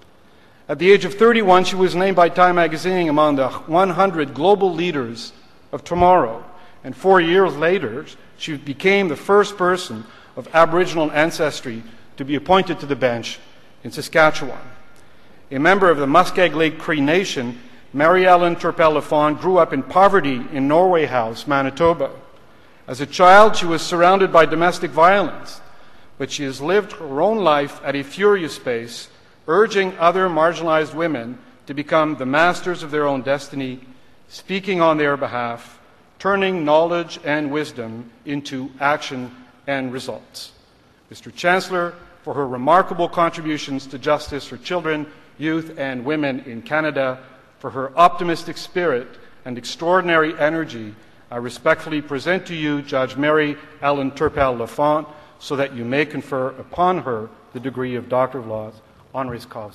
At the age of thirty-one, she was named by Time magazine among the one hundred global leaders of tomorrow, and four years later, she became the first person of Aboriginal ancestry to be appointed to the bench in Saskatchewan. A member of the Muskeg Lake Cree Nation, Mary Ellen Turpel-Lafond grew up in poverty in Norway House, Manitoba. As a child, she was surrounded by domestic violence, but she has lived her own life at a furious pace, urging other marginalized women to become the masters of their own destiny, speaking on their behalf, turning knowledge and wisdom into action and results. Mister Chancellor, for her remarkable contributions to justice for children, youth, and women in Canada, for her optimistic spirit and extraordinary energy, I respectfully present to you Judge Mary Ellen Turpel-Lafond, so that you may confer upon her the degree of Doctor of Laws, honoris causa.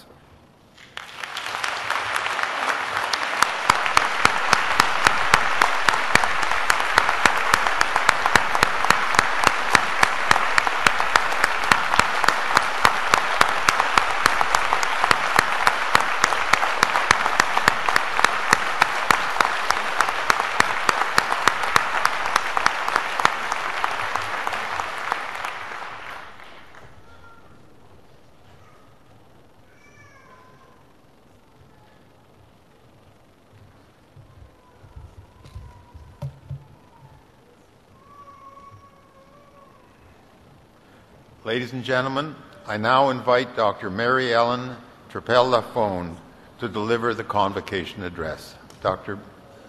Ladies and gentlemen, I now invite Doctor Mary Ellen Turpel-Lafond to deliver the convocation address. Doctor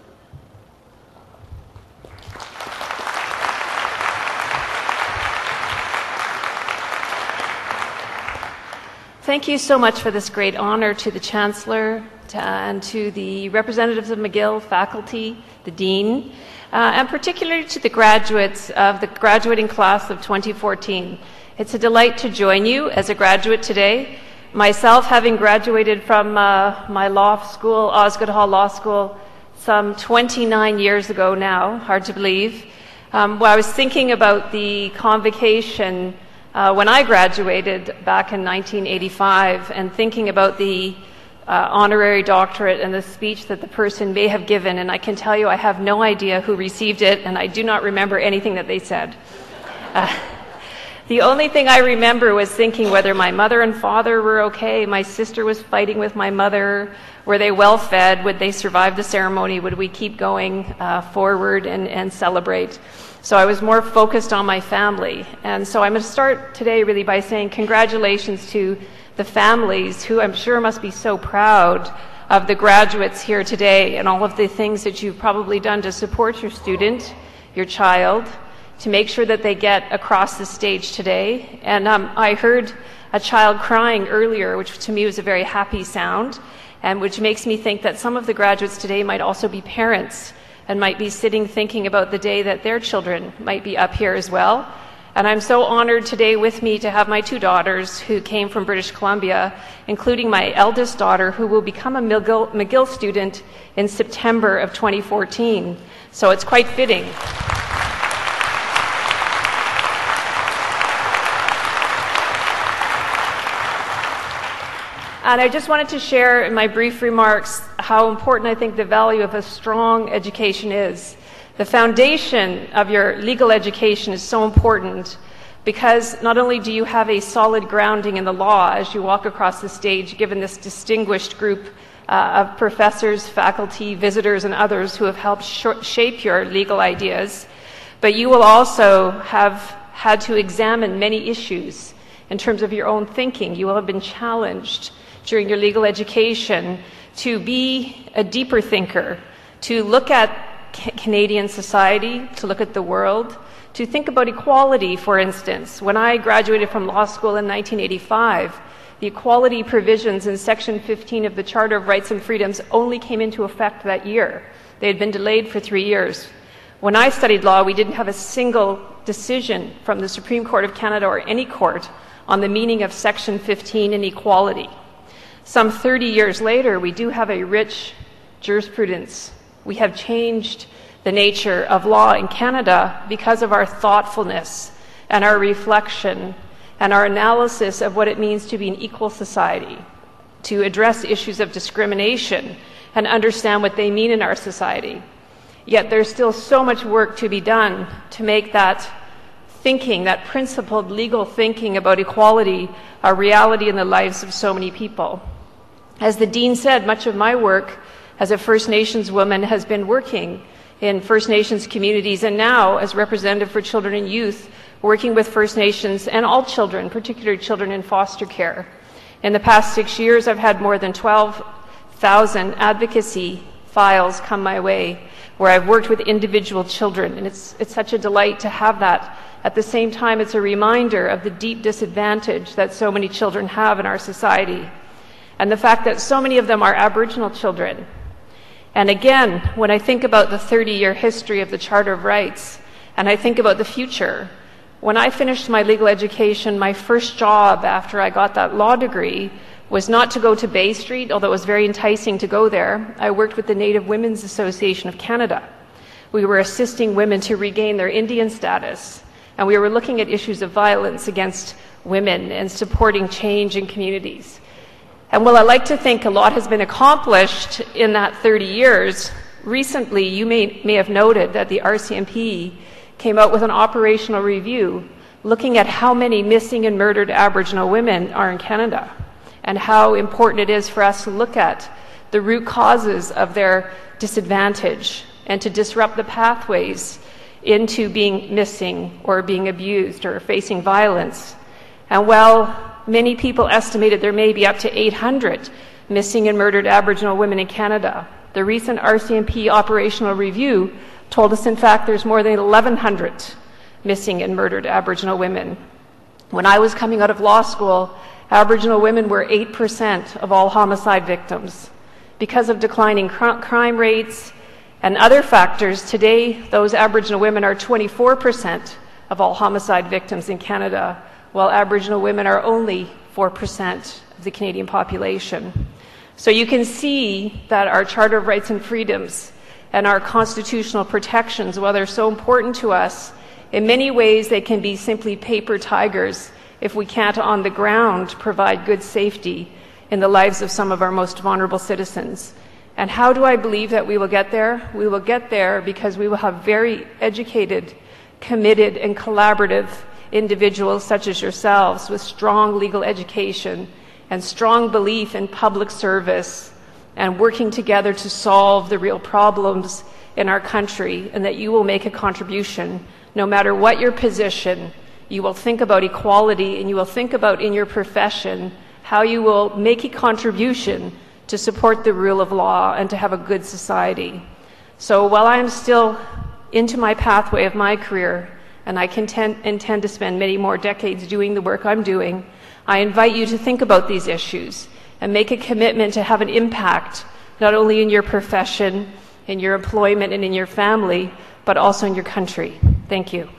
Thank you so much for this great honor, to the Chancellor to, and to the representatives of McGill faculty, the Dean, uh, and particularly to the graduates of the graduating class of twenty fourteen. It's a delight to join you as a graduate today. Myself, having graduated from uh, my law school, Osgoode Hall Law School, some twenty-nine years ago now, hard to believe, um, well, I was thinking about the convocation uh, when I graduated back in nineteen eighty-five, and thinking about the uh, honorary doctorate and the speech that the person may have given, and I can tell you I have no idea who received it, and I do not remember anything that they said. Uh, The only thing I remember was thinking whether my mother and father were okay. My sister was fighting with my mother. Were they well fed? Would they survive the ceremony? Would we keep going uh, forward and, and celebrate? So I was more focused on my family. And so I'm going to start today really by saying congratulations to the families who I'm sure must be so proud of the graduates here today and all of the things that you've probably done to support your student, your child, to make sure that they get across the stage today. And um, I heard a child crying earlier, which to me was a very happy sound, and which makes me think that some of the graduates today might also be parents and might be sitting thinking about the day that their children might be up here as well. And I'm so honored today with me to have my two daughters who came from British Columbia, including my eldest daughter who will become a McGill, McGill student in September of twenty fourteen. So it's quite fitting. And I just wanted to share in my brief remarks how important I think the value of a strong education is. The foundation of your legal education is so important because not only do you have a solid grounding in the law as you walk across the stage, given this distinguished group uh, of professors, faculty, visitors, and others who have helped sh- shape your legal ideas, but you will also have had to examine many issues in terms of your own thinking. You will have been challenged during your legal education to be a deeper thinker, to look at C- Canadian society, to look at the world, to think about equality, for instance. When I graduated from law school in nineteen eighty-five, the equality provisions in Section fifteen of the Charter of Rights and Freedoms only came into effect that year. They had been delayed for three years. When I studied law, we didn't have a single decision from the Supreme Court of Canada or any court on the meaning of Section fifteen and equality. Some thirty years later, we do have a rich jurisprudence. We have changed the nature of law in Canada because of our thoughtfulness and our reflection and our analysis of what it means to be an equal society, to address issues of discrimination and understand what they mean in our society. Yet there's still so much work to be done to make that thinking, that principled legal thinking about equality, a reality in the lives of so many people. As the Dean said, much of my work as a First Nations woman has been working in First Nations communities, and now as representative for children and youth, working with First Nations and all children, particularly children in foster care. In the past six years, I've had more than twelve thousand advocacy files come my way where I've worked with individual children, and it's, it's such a delight to have that. At the same time, it's a reminder of the deep disadvantage that so many children have in our society, and the fact that so many of them are Aboriginal children. And again, when I think about the thirty-year history of the Charter of Rights, and I think about the future, when I finished my legal education, my first job after I got that law degree was not to go to Bay Street, although it was very enticing to go there. I worked with the Native Women's Association of Canada. We were assisting women to regain their Indian status, and we were looking at issues of violence against women and supporting change in communities. And while I like to think a lot has been accomplished in that thirty years, recently you may, may have noted that the R C M P came out with an operational review looking at how many missing and murdered Aboriginal women are in Canada and how important it is for us to look at the root causes of their disadvantage and to disrupt the pathways into being missing or being abused or facing violence. And while many people estimated there may be up to eight hundred missing and murdered Aboriginal women in Canada, the recent R C M P operational review told us, in fact, there's more than eleven hundred missing and murdered Aboriginal women. When I was coming out of law school, Aboriginal women were eight percent of all homicide victims. Because of declining cr- crime rates and other factors, today those Aboriginal women are twenty-four percent of all homicide victims in Canada, while Aboriginal women are only four percent of the Canadian population. So you can see that our Charter of Rights and Freedoms and our constitutional protections, while they're so important to us, in many ways they can be simply paper tigers if we can't on the ground provide good safety in the lives of some of our most vulnerable citizens. And how do I believe that we will get there? We will get there because we will have very educated, committed, and collaborative individuals such as yourselves with strong legal education and strong belief in public service and working together to solve the real problems in our country, and that you will make a contribution no matter what your position. You will think about equality, and you will think about in your profession how you will make a contribution to support the rule of law and to have a good society. So while I am still into my pathway of my career, and I contend, intend to spend many more decades doing the work I'm doing, I invite you to think about these issues and make a commitment to have an impact not only in your profession, in your employment, and in your family, but also in your country. Thank you.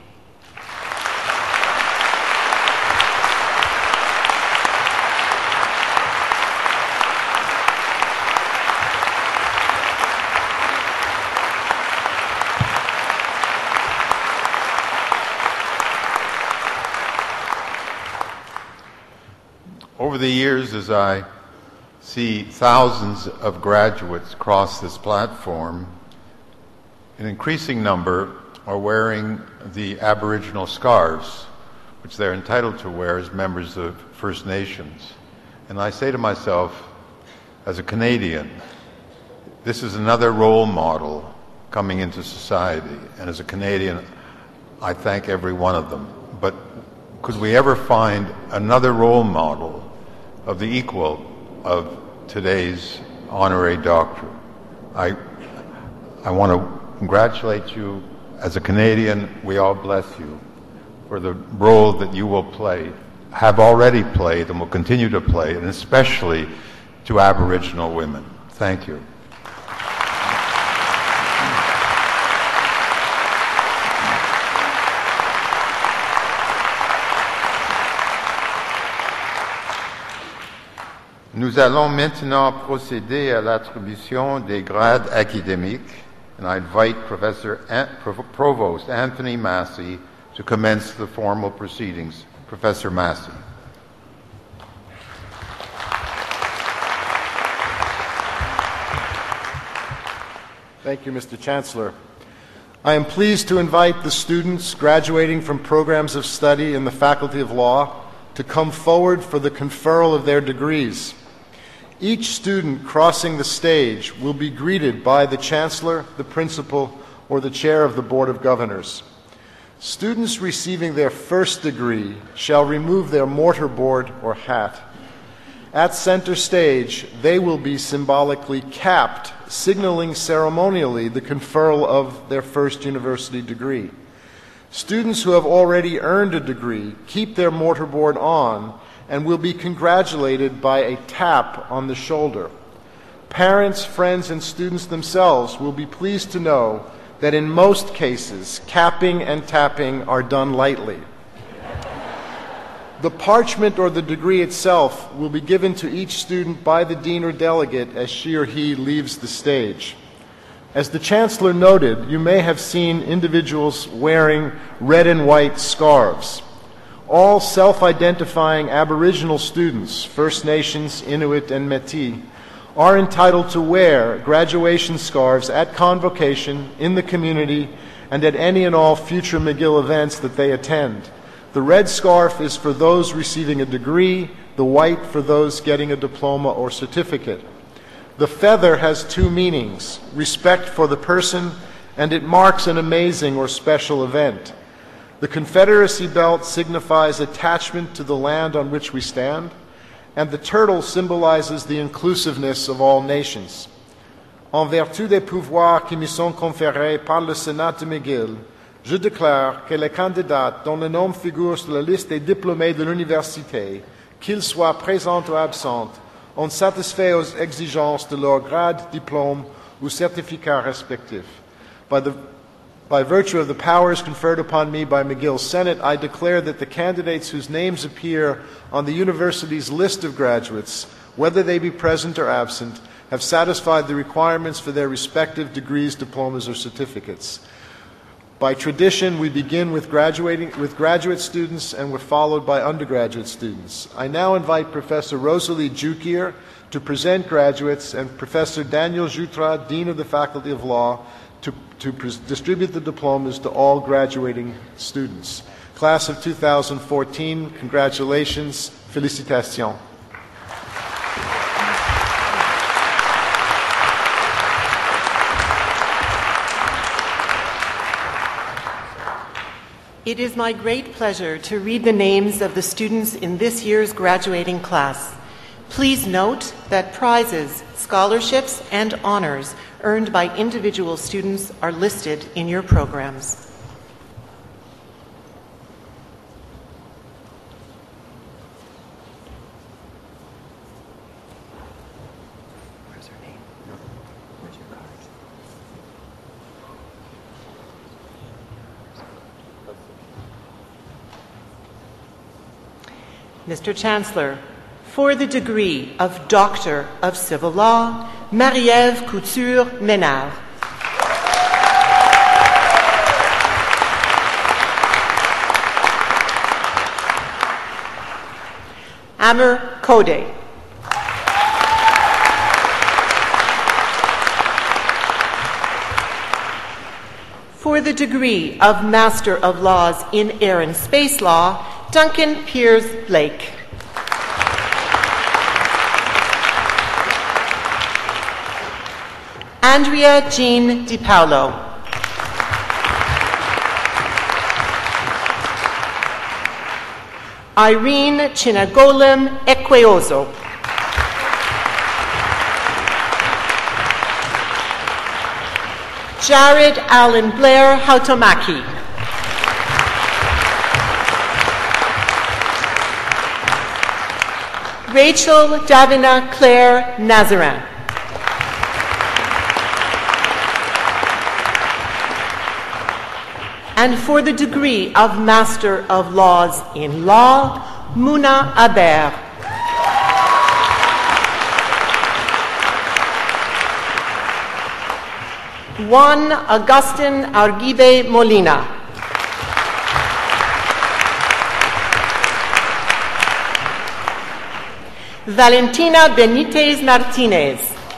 Over the years, as I see thousands of graduates cross this platform, an increasing number are wearing the Aboriginal scarves, which they're entitled to wear as members of First Nations. And I say to myself, as a Canadian, this is another role model coming into society. And as a Canadian, I thank every one of them. But could we ever find another role model of the equal of today's honorary doctor? I, I want to congratulate you. As a Canadian, we all bless you for the role that you will play, have already played, and will continue to play, and especially to Aboriginal women. Thank you. Nous allons maintenant procéder à l'attribution des grades académiques, and I invite Professor An- Provost Anthony Massey to commence the formal proceedings. Professor Massey. Thank you, Mister Chancellor. I am pleased to invite the students graduating from programs of study in the Faculty of Law to come forward for the conferral of their degrees. Each student crossing the stage will be greeted by the Chancellor, the Principal, or the Chair of the Board of Governors. Students receiving their first degree shall remove their mortarboard or hat. At center stage, they will be symbolically capped, signaling ceremonially the conferral of their first university degree. Students who have already earned a degree keep their mortarboard on and will be congratulated by a tap on the shoulder. Parents, friends, and students themselves will be pleased to know that in most cases, capping and tapping are done lightly. The parchment or the degree itself will be given to each student by the dean or delegate as she or he leaves the stage. As the Chancellor noted, you may have seen individuals wearing red and white scarves. All self-identifying Aboriginal students, First Nations, Inuit, and Métis, are entitled to wear graduation scarves at convocation, in the community, and at any and all future McGill events that they attend. The red scarf is for those receiving a degree, the white for those getting a diploma or certificate. The feather has two meanings: respect for the person, and it marks an amazing or special event. The Confederacy belt signifies attachment to the land on which we stand, and the turtle symbolizes the inclusiveness of all nations. En vertu des pouvoirs qui me sont conférés par le Sénat de McGill, je déclare que les candidats dont le nom figure sur la liste des diplômés de l'université, qu'ils soient présents ou absents, ont satisfait aux exigences de leur grade, diplôme ou certificat respectif. By the By virtue of the powers conferred upon me by McGill's Senate, I declare that the candidates whose names appear on the university's list of graduates, whether they be present or absent, have satisfied the requirements for their respective degrees, diplomas, or certificates. By tradition, we begin with, graduating, with graduate students and we're followed by undergraduate students. I now invite Professor Rosalie Jukier to present graduates and Professor Daniel Jutra, Dean of the Faculty of Law, to, to distribute the diplomas to all graduating students. Class of two thousand fourteen, congratulations, félicitations. It is my great pleasure to read the names of the students in this year's graduating class. Please note that prizes, scholarships, and honors earned by individual students are listed in your programs. Where's her name? Where's your cards? Mister Chancellor, for the degree of Doctor of Civil Law, Marie-Ève Couture-Ménard. Amer Kode. For the degree of Master of Laws in Air and Space Law, Duncan Piers Blake. Andrea Jean DiPaolo. Irene Chinagolem Ekweozo. Jared Allen Blair Hautomaki. Rachel Davina Claire Nazarin. And for the degree of Master of Laws in Law, Mouna Aber. Juan Agustin Argibe Molina. Valentina Benitez Martinez.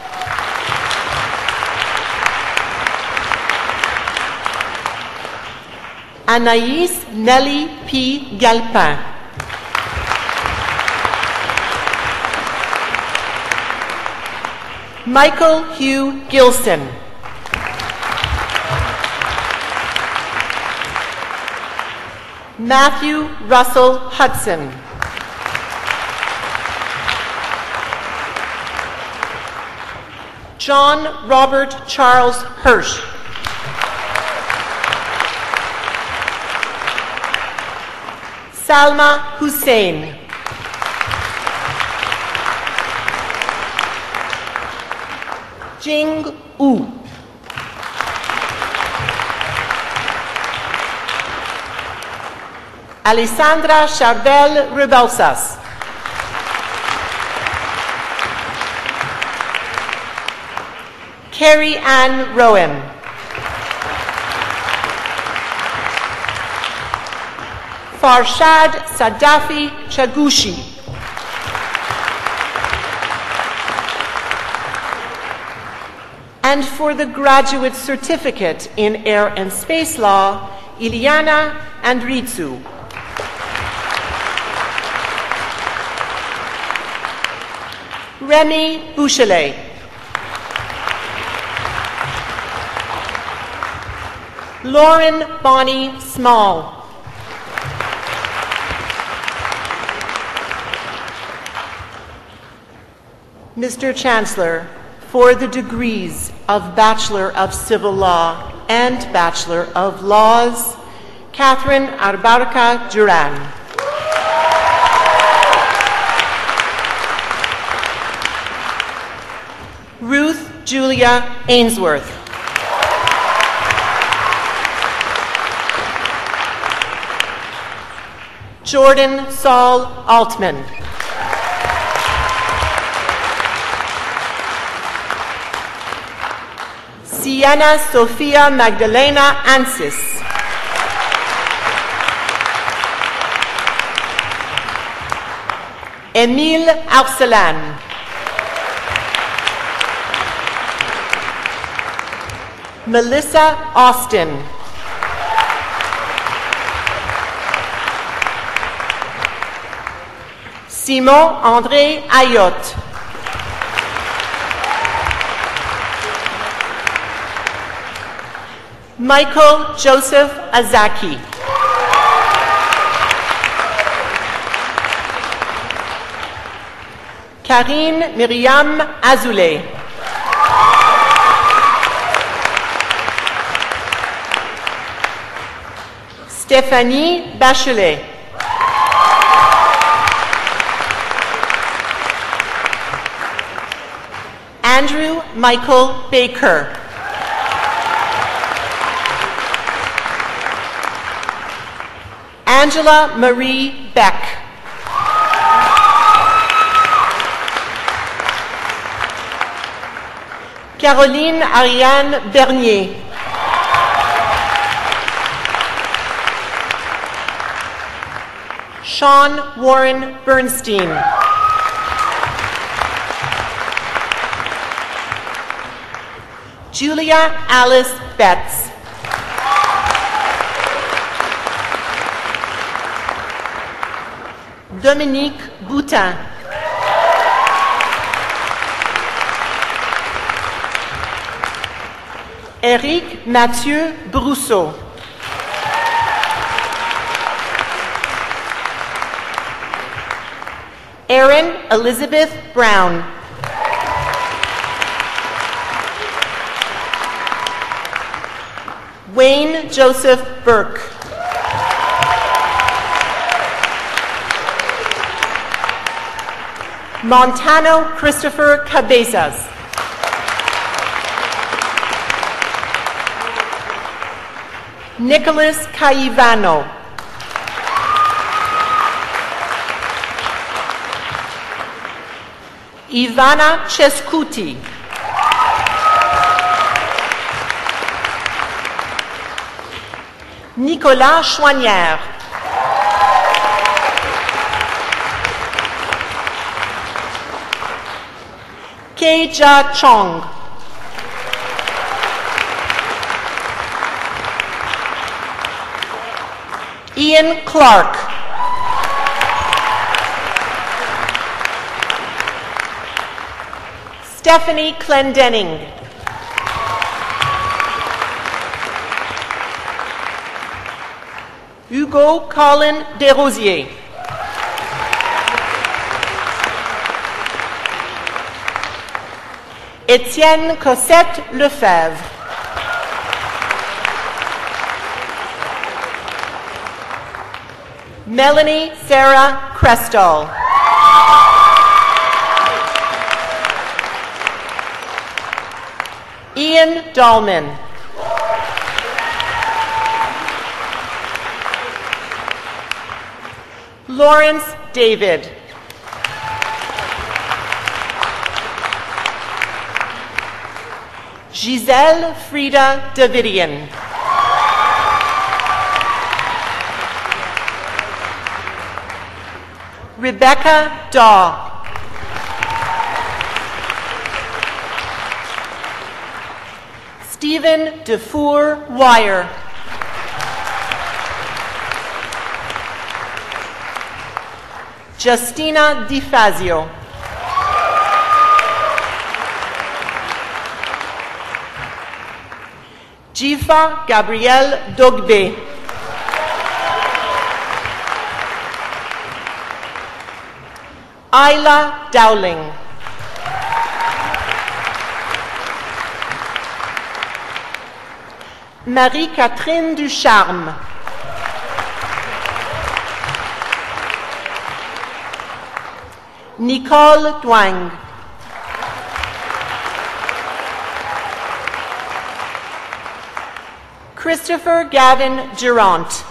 Anaïs Nelly P. Galpin. Michael Hugh Gilson. Matthew Russell Hudson. John Robert Charles Hirsch. Salma Hussein. Jing Wu. Alessandra Charbel Rebelsas. Carrie Ann Rowan. Farshad Sadafi Chagushi. And for the graduate certificate in Air and Space Law, Iliana Andritsu. Remy Bouchelet. Lauren Bonnie Small. Mister Chancellor, for the degrees of Bachelor of Civil Law and Bachelor of Laws, Catherine Arbarca Duran. Ruth Julia Ainsworth. Jordan Saul Altman. Sienna Sofia Magdalena Ansis. Emile Arcelan. Melissa Austin. Simon André Ayotte. Michael Joseph Azaki. Karine Myriam Azoulay. Stéphanie Bachelet. Andrew Michael Baker. Angela Marie Beck. Caroline Ariane Bernier. Sean Warren Bernstein. Julia Alice Betts. Dominique Boutin. Éric Mathieu Brousseau. Erin Elizabeth Brown. Wayne Joseph Burke. Montano Christopher Cabezas. Nicholas Caivano. Ivana Cescuti. Nicolas Chouanière. Keija Chong. Ian Clark. Stephanie Clendenning. Hugo Colin Desrosiers. Étienne Cossette Lefebvre. Melanie Sarah Crestall. Ian Dahlman. Lawrence David. Giselle Frida Davidian. Rebecca Daw. Stephen DeFour Wire. Justina DiFazio. Jifa Gabrielle Dogbe. Isla Dowling. Marie-Catherine Ducharme. Nicole Dwang. Christopher Gavin Durant.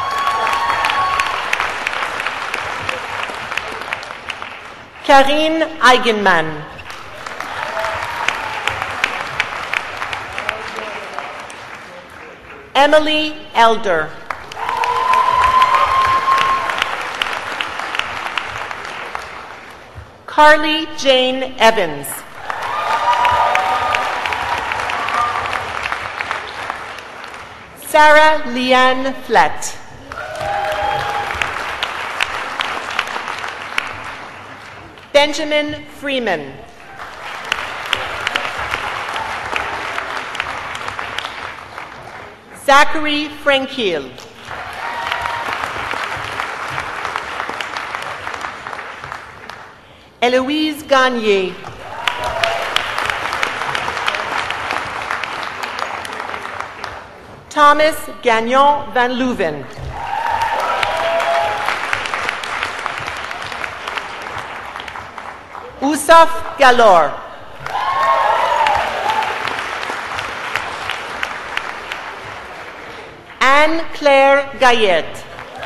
Karine Eigenmann. Emily Elder. Carly Jane Evans. Sarah Leanne Flett. Benjamin Freeman. Zachary Frankiel. Eloise Gagné. Thomas Gagnon van Leuven. Ousaf Galor. Anne-Claire Gayette.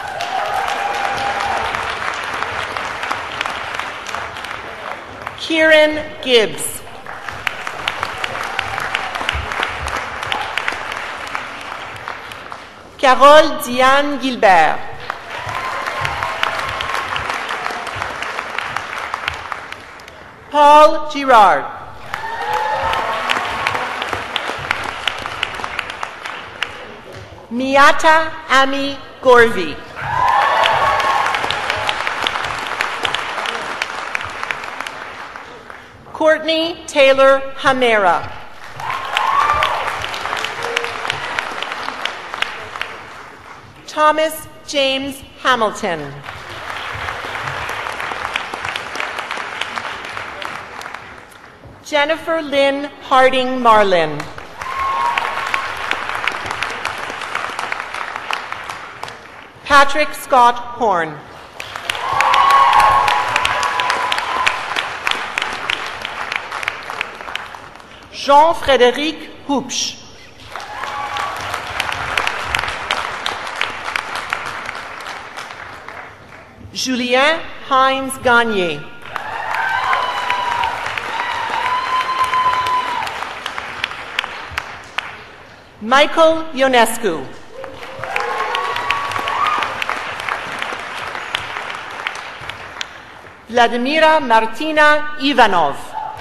Kieran Gibbs. Carole Diane Gilbert. Paul Girard. Miata Ami Gorvi. Courtney Taylor Hamera. Thomas James Hamilton. Jennifer Lynn Harding Marlin. Patrick Scott Horn. Jean-Frédéric Hoopsch. Julien Hines Gagné. Michael Ionescu. Vladimira Martina Ivanov.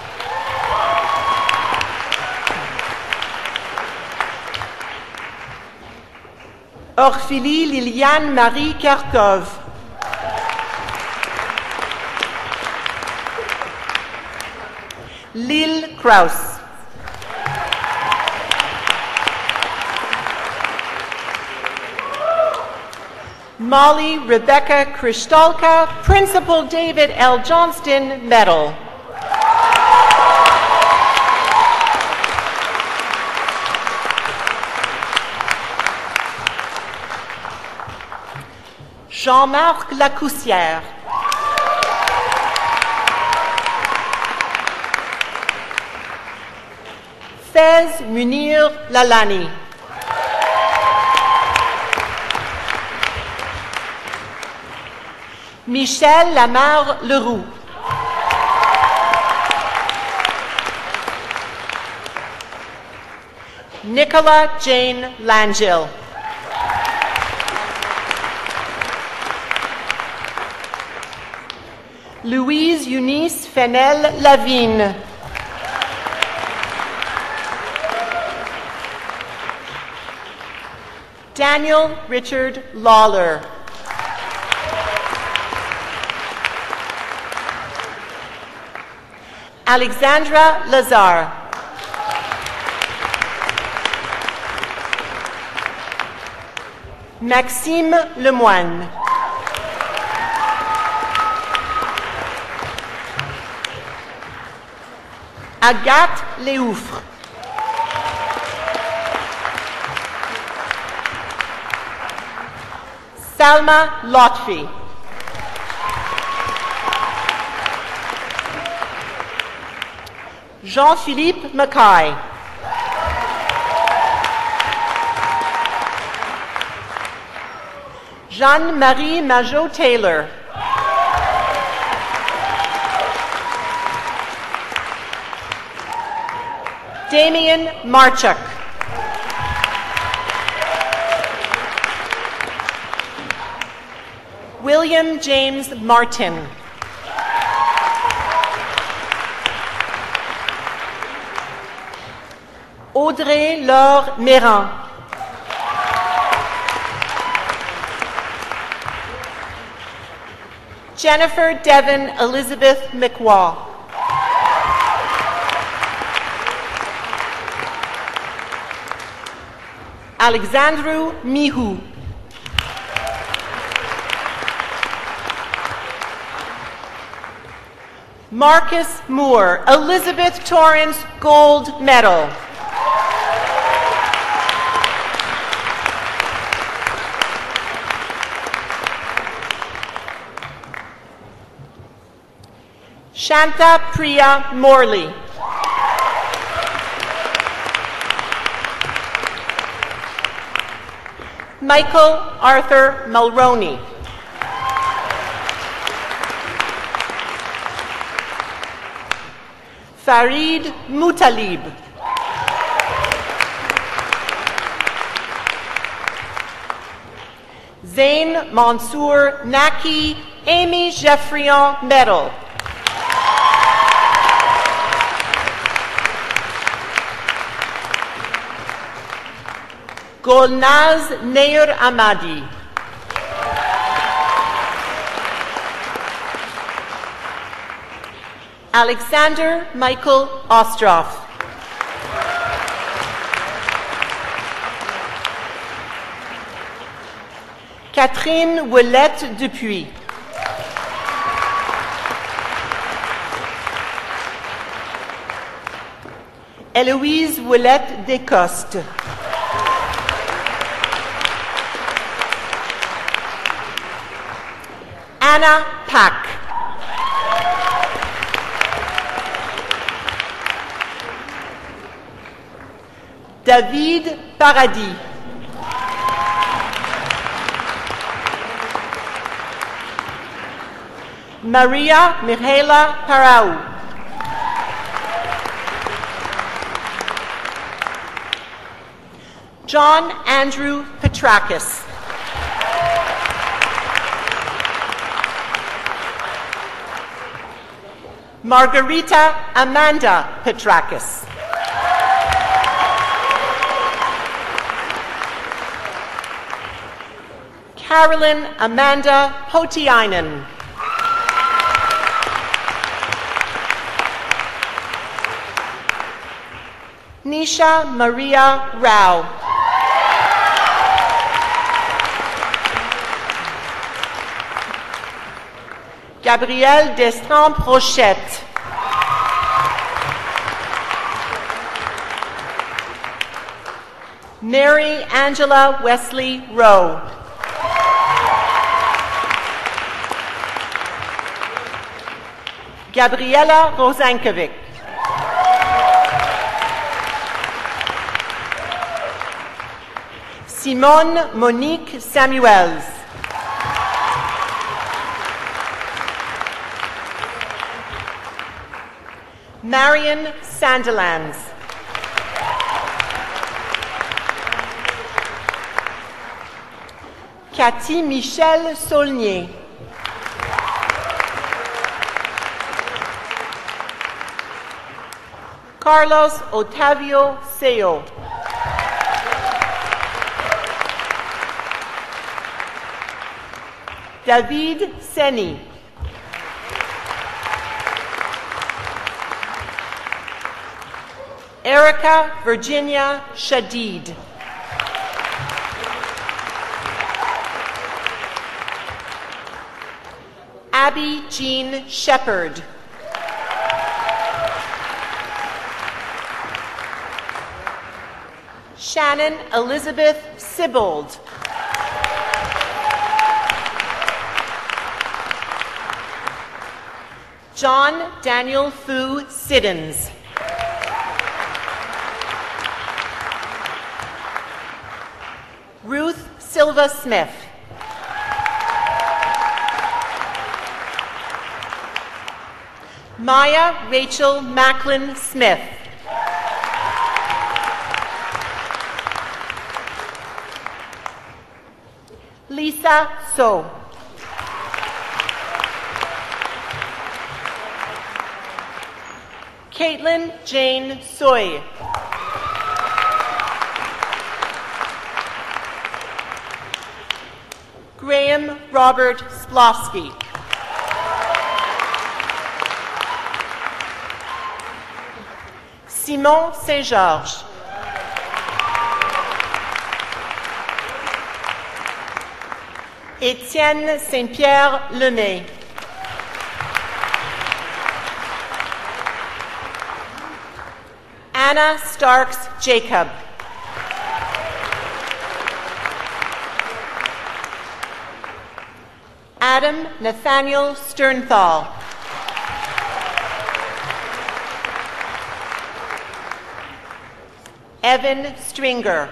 Orphilie Liliane Marie Karkov. Lil Kraus. Molly Rebecca Kristalka, Principal David L. Johnston Medal. Jean-Marc Lacoussière. Fez Munir Lalani. Michel Lamar Leroux. Nicola Jane Langille. Louise Eunice Fennel Lavigne. Daniel Richard Lawler. Alexandra Lazar. Maxime Lemoine. Agathe Léoufre. Salma Lotfi. Jean-Philippe Mackay. Jeanne-Marie Majot-Taylor. Damien Marchuk. William James Martin. Audrey Laure Méran. Jennifer Devon Elizabeth McWaugh. Alexandru Mihu. Marcus Moore, Elizabeth Torrance Gold Medal. Shanta Priya Morley. Michael Arthur Mulroney. Farid Mutalib. Zain Mansour Naki Amy Geoffrion Medal. Golnaz Nair Ahmadi. Alexander Michael Ostroff. Catherine Ouellette Dupuis. Héloïse Ouellette Descostes. Anna Pack. David Paradis. Maria Mihaela Parau. John Andrew Petrakis. Margarita Amanda Petrakis. Carolyn Amanda Potiainen. Nisha Maria Rao. Gabrielle Destremps Rochette. Mary Angela Wesley Rowe. Gabriela Rosankovic. Simone Monique Samuels. Marion Sandilands. Cathy Michelle Saulnier. Carlos Otavio Seo. David Seni. Erica Virginia Shadid. Abby Jean Shepard. Shannon Elizabeth Sibold. John Daniel Fu Siddons. Ruth Silva Smith. Maya Rachel Macklin Smith. Lisa So. Caitlin Jane Soy. Graham Robert Splofsky. Simon Saint-Georges. Étienne Saint-Pierre Lenay. Anna Starks Jacob. Adam Nathaniel Sternthal. Evan Stringer.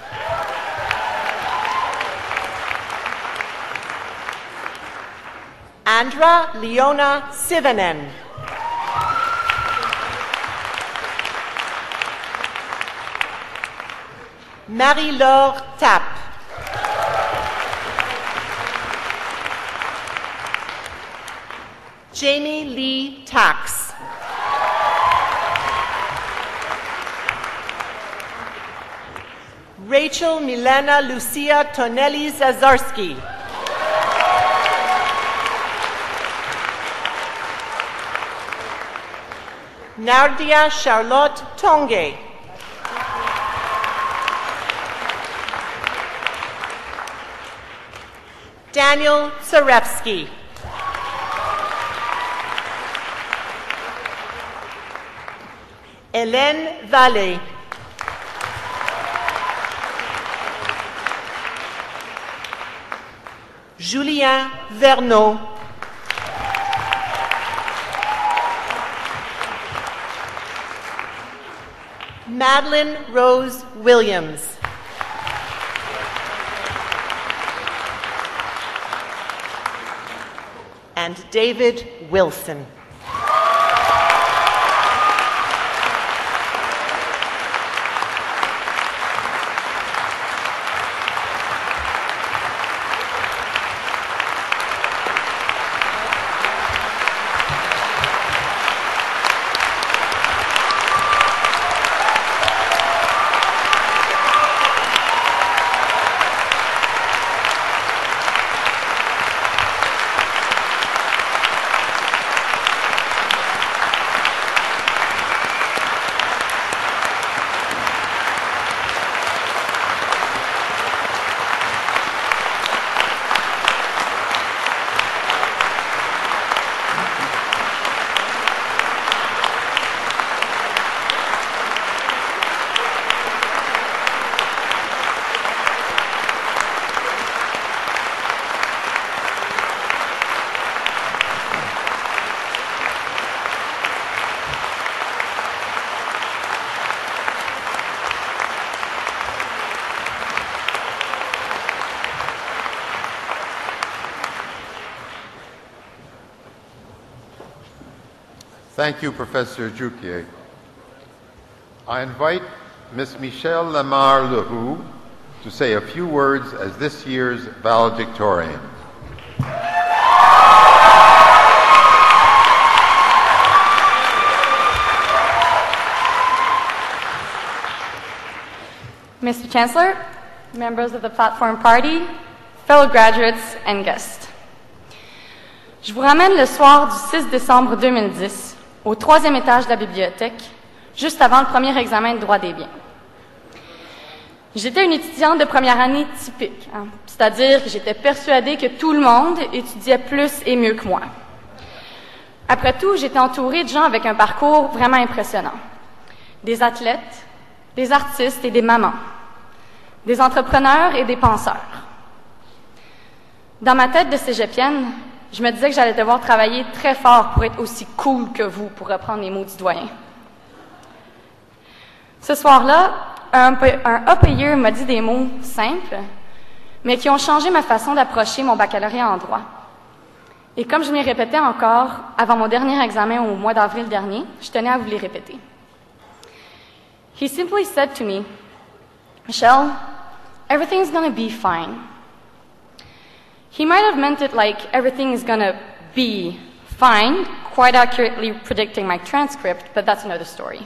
Andra Leona Sivanen. Marie-Laure Tapp. Jamie Lee Tax. Rachel Milena Lucia Tonelli Zazarski. Nardia Charlotte Tonge. Daniel Zarepsky. Hélène Vallée. Julien Verneau. Madeline Rose Williams. And David Wilson. Thank you, Professor Jouquier. I invite Miz Michelle Lamar-Leroux to say a few words as this year's valedictorian. Mister Chancellor, members of the Platform Party, fellow graduates and guests. Je vous ramène le soir du six décembre deux mille dix au troisième étage de la bibliothèque, juste avant le premier examen de droit des biens. J'étais une étudiante de première année typique, hein, c'est-à-dire que j'étais persuadée que tout le monde étudiait plus et mieux que moi. Après tout, j'étais entourée de gens avec un parcours vraiment impressionnant. Des athlètes, des artistes et des mamans, des entrepreneurs et des penseurs. Dans ma tête de cégepienne, je me disais que j'allais devoir travailler très fort pour être aussi cool que vous, pour reprendre les mots du doyen. Ce soir-là, un, un up a year m'a dit des mots simples, mais qui ont changé ma façon d'approcher mon baccalauréat en droit. Et comme je m'y répétais encore avant mon dernier examen au mois d'avril dernier, je tenais à vous les répéter. He simply said to me, Michelle, everything's gonna be fine. He might have meant it like everything is gonna be fine, quite accurately predicting my transcript, but that's another story.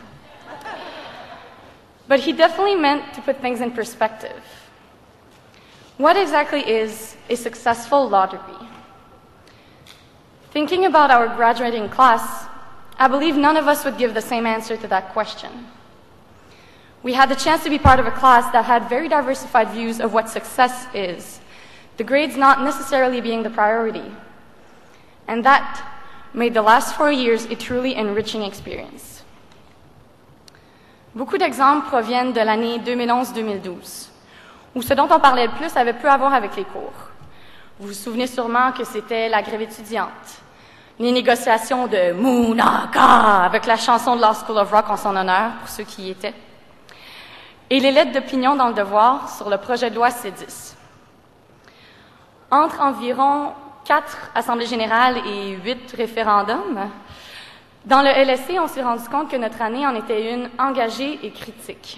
But he definitely meant to put things in perspective. What exactly is a successful law degree? Thinking about our graduating class, I believe none of us would give the same answer to that question. We had the chance to be part of a class that had very diversified views of what success is, the grades not necessarily being the priority. And that made the last four years a truly enriching experience. Beaucoup d'exemples proviennent de l'année deux mille onze deux mille douze, où ce dont on parlait le plus avait peu à voir avec les cours. Vous vous souvenez sûrement que c'était la grève étudiante, les négociations de Moonaka avec la chanson de la School of Rock en son honneur, pour ceux qui y étaient, et les lettres d'opinion dans le Devoir sur le projet de loi C dix. Entre environ quatre assemblées générales et huit référendums, dans le L S C, on s'est rendu compte que notre année en était une engagée et critique.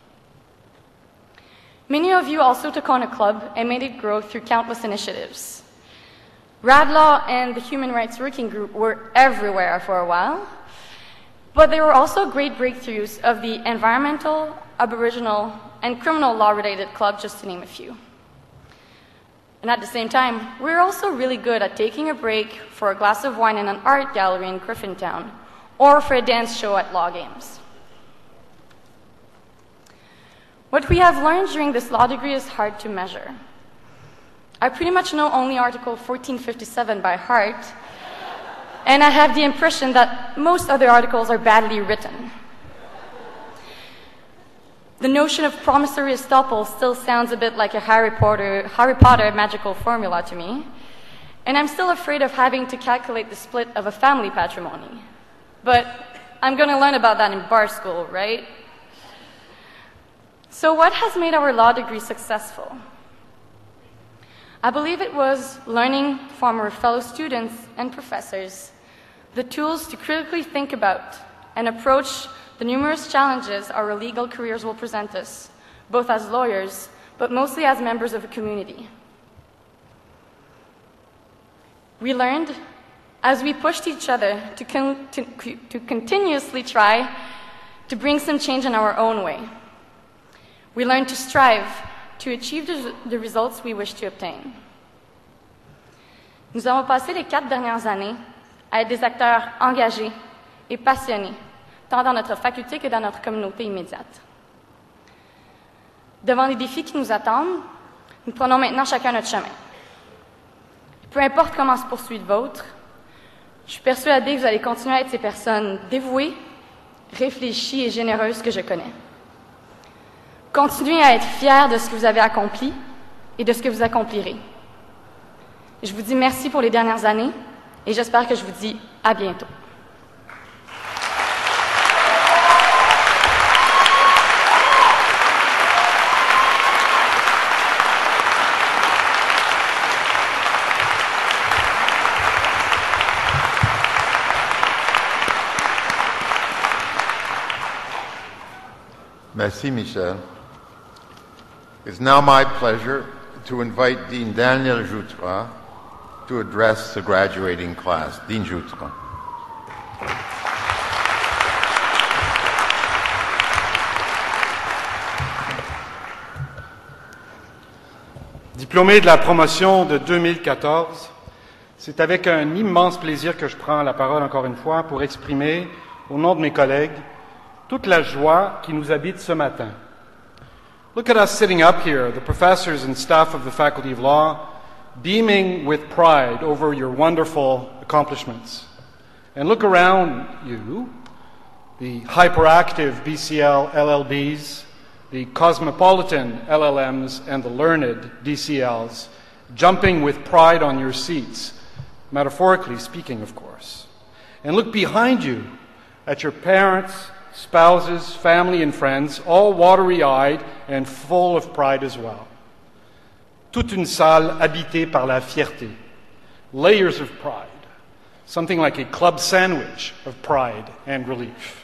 Many of you also took on a club and made it grow through countless initiatives. Radlaw and the Human Rights Working Group were everywhere for a while, but there were also great breakthroughs of the environmental, Aboriginal, and criminal law-related club, just to name a few. And at the same time, we were also really good at taking a break for a glass of wine in an art gallery in Griffintown, or for a dance show at Law Games. What we have learned during this law degree is hard to measure. I pretty much know only Article fourteen fifty-seven by heart, and I have the impression that most other articles are badly written. The notion of promissory estoppel still sounds a bit like a Harry Potter, Harry Potter magical formula to me, and I'm still afraid of having to calculate the split of a family patrimony. But I'm going to learn about that in bar school, right? So what has made our law degree successful? I believe it was learning from our fellow students and professors the tools to critically think about and approach the numerous challenges our legal careers will present us, both as lawyers, but mostly as members of a community. We learned, as we pushed each other to, con- to, to continuously try to bring some change in our own way. We learned to strive to achieve the, the results we wish to obtain. Nous avons passé les quatre dernières années à être des acteurs engagés et passionnés, tant dans notre faculté que dans notre communauté immédiate. Devant les défis qui nous attendent, nous prenons maintenant chacun notre chemin. Peu importe comment se poursuit le vôtre, je suis persuadée que vous allez continuer à être ces personnes dévouées, réfléchies et généreuses que je connais. Continuez à être fiers de ce que vous avez accompli et de ce que vous accomplirez. Je vous dis merci pour les dernières années et j'espère que je vous dis à bientôt. Merci, Michel. It's now my pleasure to invite Dean Daniel Joutra to address the graduating class. Dean Joutra. Diplômé de la promotion de deux mille quatorze, c'est avec un immense plaisir que je prends la parole encore une fois pour exprimer, au nom de mes collègues, toute la joie qui nous habite ce matin. Look at us sitting up here, the professors and staff of the Faculty of Law, beaming with pride over your wonderful accomplishments. And look around you, the hyperactive B C L L L Bs, the cosmopolitan L L Ms, and the learned D C Ls, jumping with pride on your seats, metaphorically speaking, of course. And look behind you at your parents, spouses, family, and friends, all watery-eyed and full of pride as well. Toute une salle habitée par la fierté, layers of pride, something like a club sandwich of pride and relief.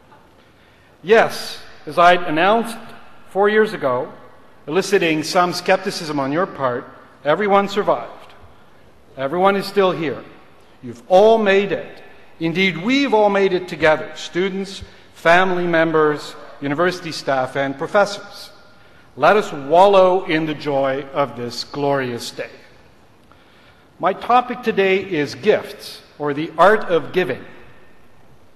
Yes, as I announced four years ago, eliciting some skepticism on your part, everyone survived. Everyone is still here. You've all made it. Indeed, we've all made it together, students, family members, university staff, and professors. Let us wallow in the joy of this glorious day. My topic today is gifts, or the art of giving.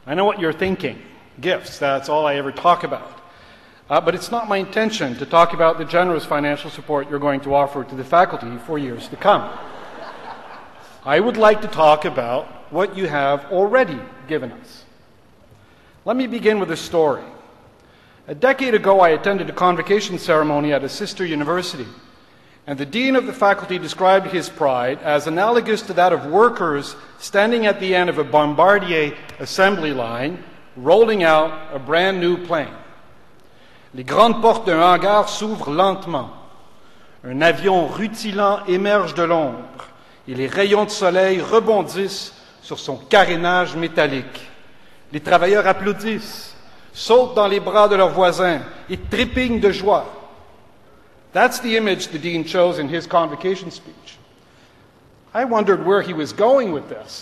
I know what you're thinking. Gifts, that's all I ever talk about. Uh, but it's not my intention to talk about the generous financial support you're going to offer to the faculty for years to come. I would like to talk about what you have already given us. Let me begin with a story. A decade ago, I attended a convocation ceremony at a sister university, and the dean of the faculty described his pride as analogous to that of workers standing at the end of a Bombardier assembly line, rolling out a brand new plane. Les grandes portes d'un hangar s'ouvrent lentement. Un avion rutilant émerge de l'ombre et les rayons de soleil rebondissent sur son carénage métallique. Les travailleurs applaudissent, sautent dans les bras de leurs voisins et trépignent de joie. That's the image the dean chose in his convocation speech. I wondered where he was going with this.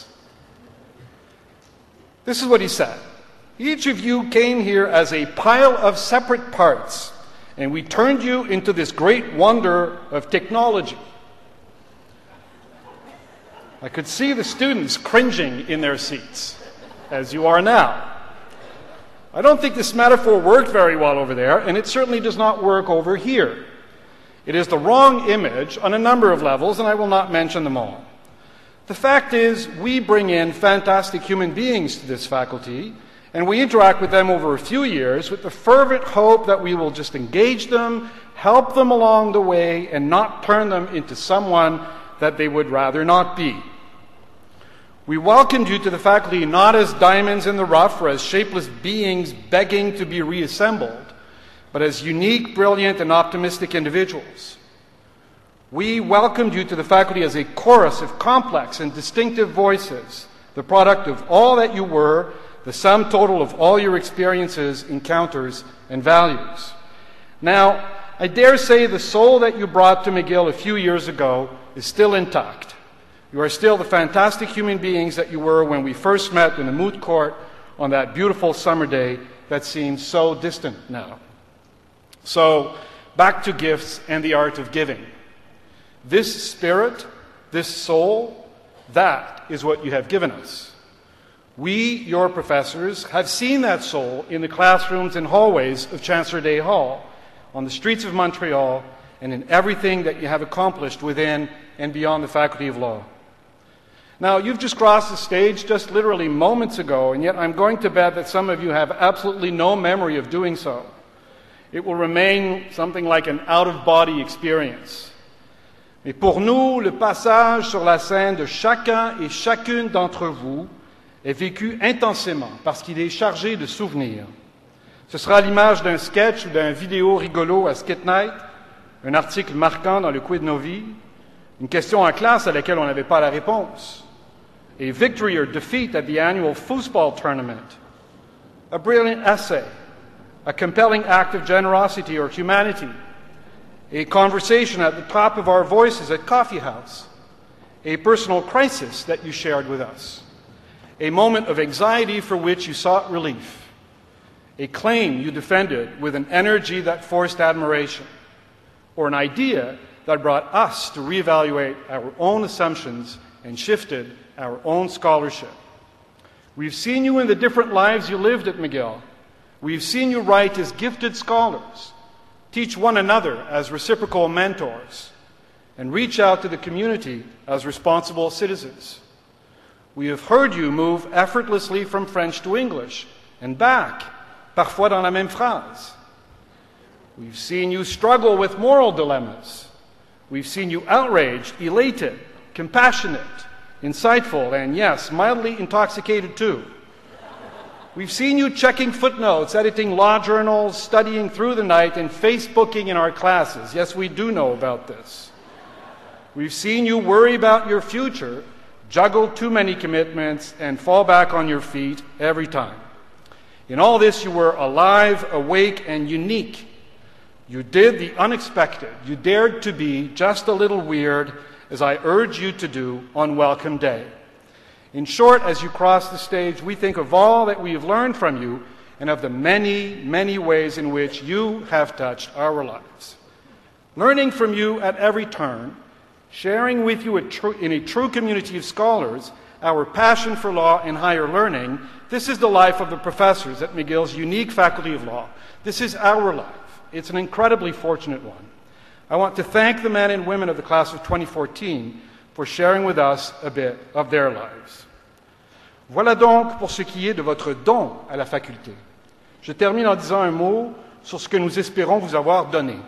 This is what he said. Each of you came here as a pile of separate parts, and we turned you into this great wonder of technology. I could see the students cringing in their seats, as you are now. I don't think this metaphor worked very well over there, and it certainly does not work over here. It is the wrong image on a number of levels, and I will not mention them all. The fact is, we bring in fantastic human beings to this faculty, and we interact with them over a few years with the fervent hope that we will just engage them, help them along the way, and not turn them into someone that they would rather not be. We welcomed you to the faculty not as diamonds in the rough or as shapeless beings begging to be reassembled, but as unique, brilliant, and optimistic individuals. We welcomed you to the faculty as a chorus of complex and distinctive voices, the product of all that you were, the sum total of all your experiences, encounters, and values. Now, I dare say the soul that you brought to McGill a few years ago is still intact. You are still the fantastic human beings that you were when we first met in the moot court on that beautiful summer day that seems so distant now. So, back to gifts and the art of giving. This spirit, this soul, that is what you have given us. We, your professors, have seen that soul in the classrooms and hallways of Chancellor Day Hall, on the streets of Montreal, and in everything that you have accomplished within and beyond the Faculty of Law. Now, you've just crossed the stage just literally moments ago, and yet I'm going to bet that some of you have absolutely no memory of doing so. It will remain something like an out-of-body experience. Mais pour nous, le passage sur la scène de chacun et chacune d'entre vous est vécu intensément parce qu'il est chargé de souvenirs. Ce sera l'image d'un sketch ou d'un vidéo rigolo à Skit Night, un article marquant dans le Quid Novi, une question en classe à laquelle on n'avait pas la réponse, a victory or defeat at the annual foosball tournament, a brilliant essay, a compelling act of generosity or humanity, a conversation at the top of our voices at Coffee House, a personal crisis that you shared with us, a moment of anxiety for which you sought relief, a claim you defended with an energy that forced admiration, or an idea that brought us to reevaluate our own assumptions and shifted our own scholarship. We've seen you in the different lives you lived at McGill. We've seen you write as gifted scholars, teach one another as reciprocal mentors, and reach out to the community as responsible citizens. We have heard you move effortlessly from French to English and back, parfois dans la même phrase. We've seen you struggle with moral dilemmas. We've seen you outraged, elated, compassionate, insightful, and yes, mildly intoxicated too. We've seen you checking footnotes, editing law journals, studying through the night, and Facebooking in our classes. Yes, we do know about this. We've seen you worry about your future, juggle too many commitments, and fall back on your feet every time. In all this, you were alive, awake, and unique. You did the unexpected. You dared to be just a little weird, as I urge you to do on Welcome Day. In short, as you cross the stage, we think of all that we have learned from you and of the many, many ways in which you have touched our lives. Learning from you at every turn, sharing with you a tr- in a true community of scholars our passion for law and higher learning, this is the life of the professors at McGill's unique Faculty of Law. This is our life. It's an incredibly fortunate one. I want to thank the men and women of the class of twenty fourteen for sharing with us a bit of their lives. Voilà donc pour ce qui est de votre don à la faculté. Je termine en disant un mot sur ce que nous espérons vous avoir donné.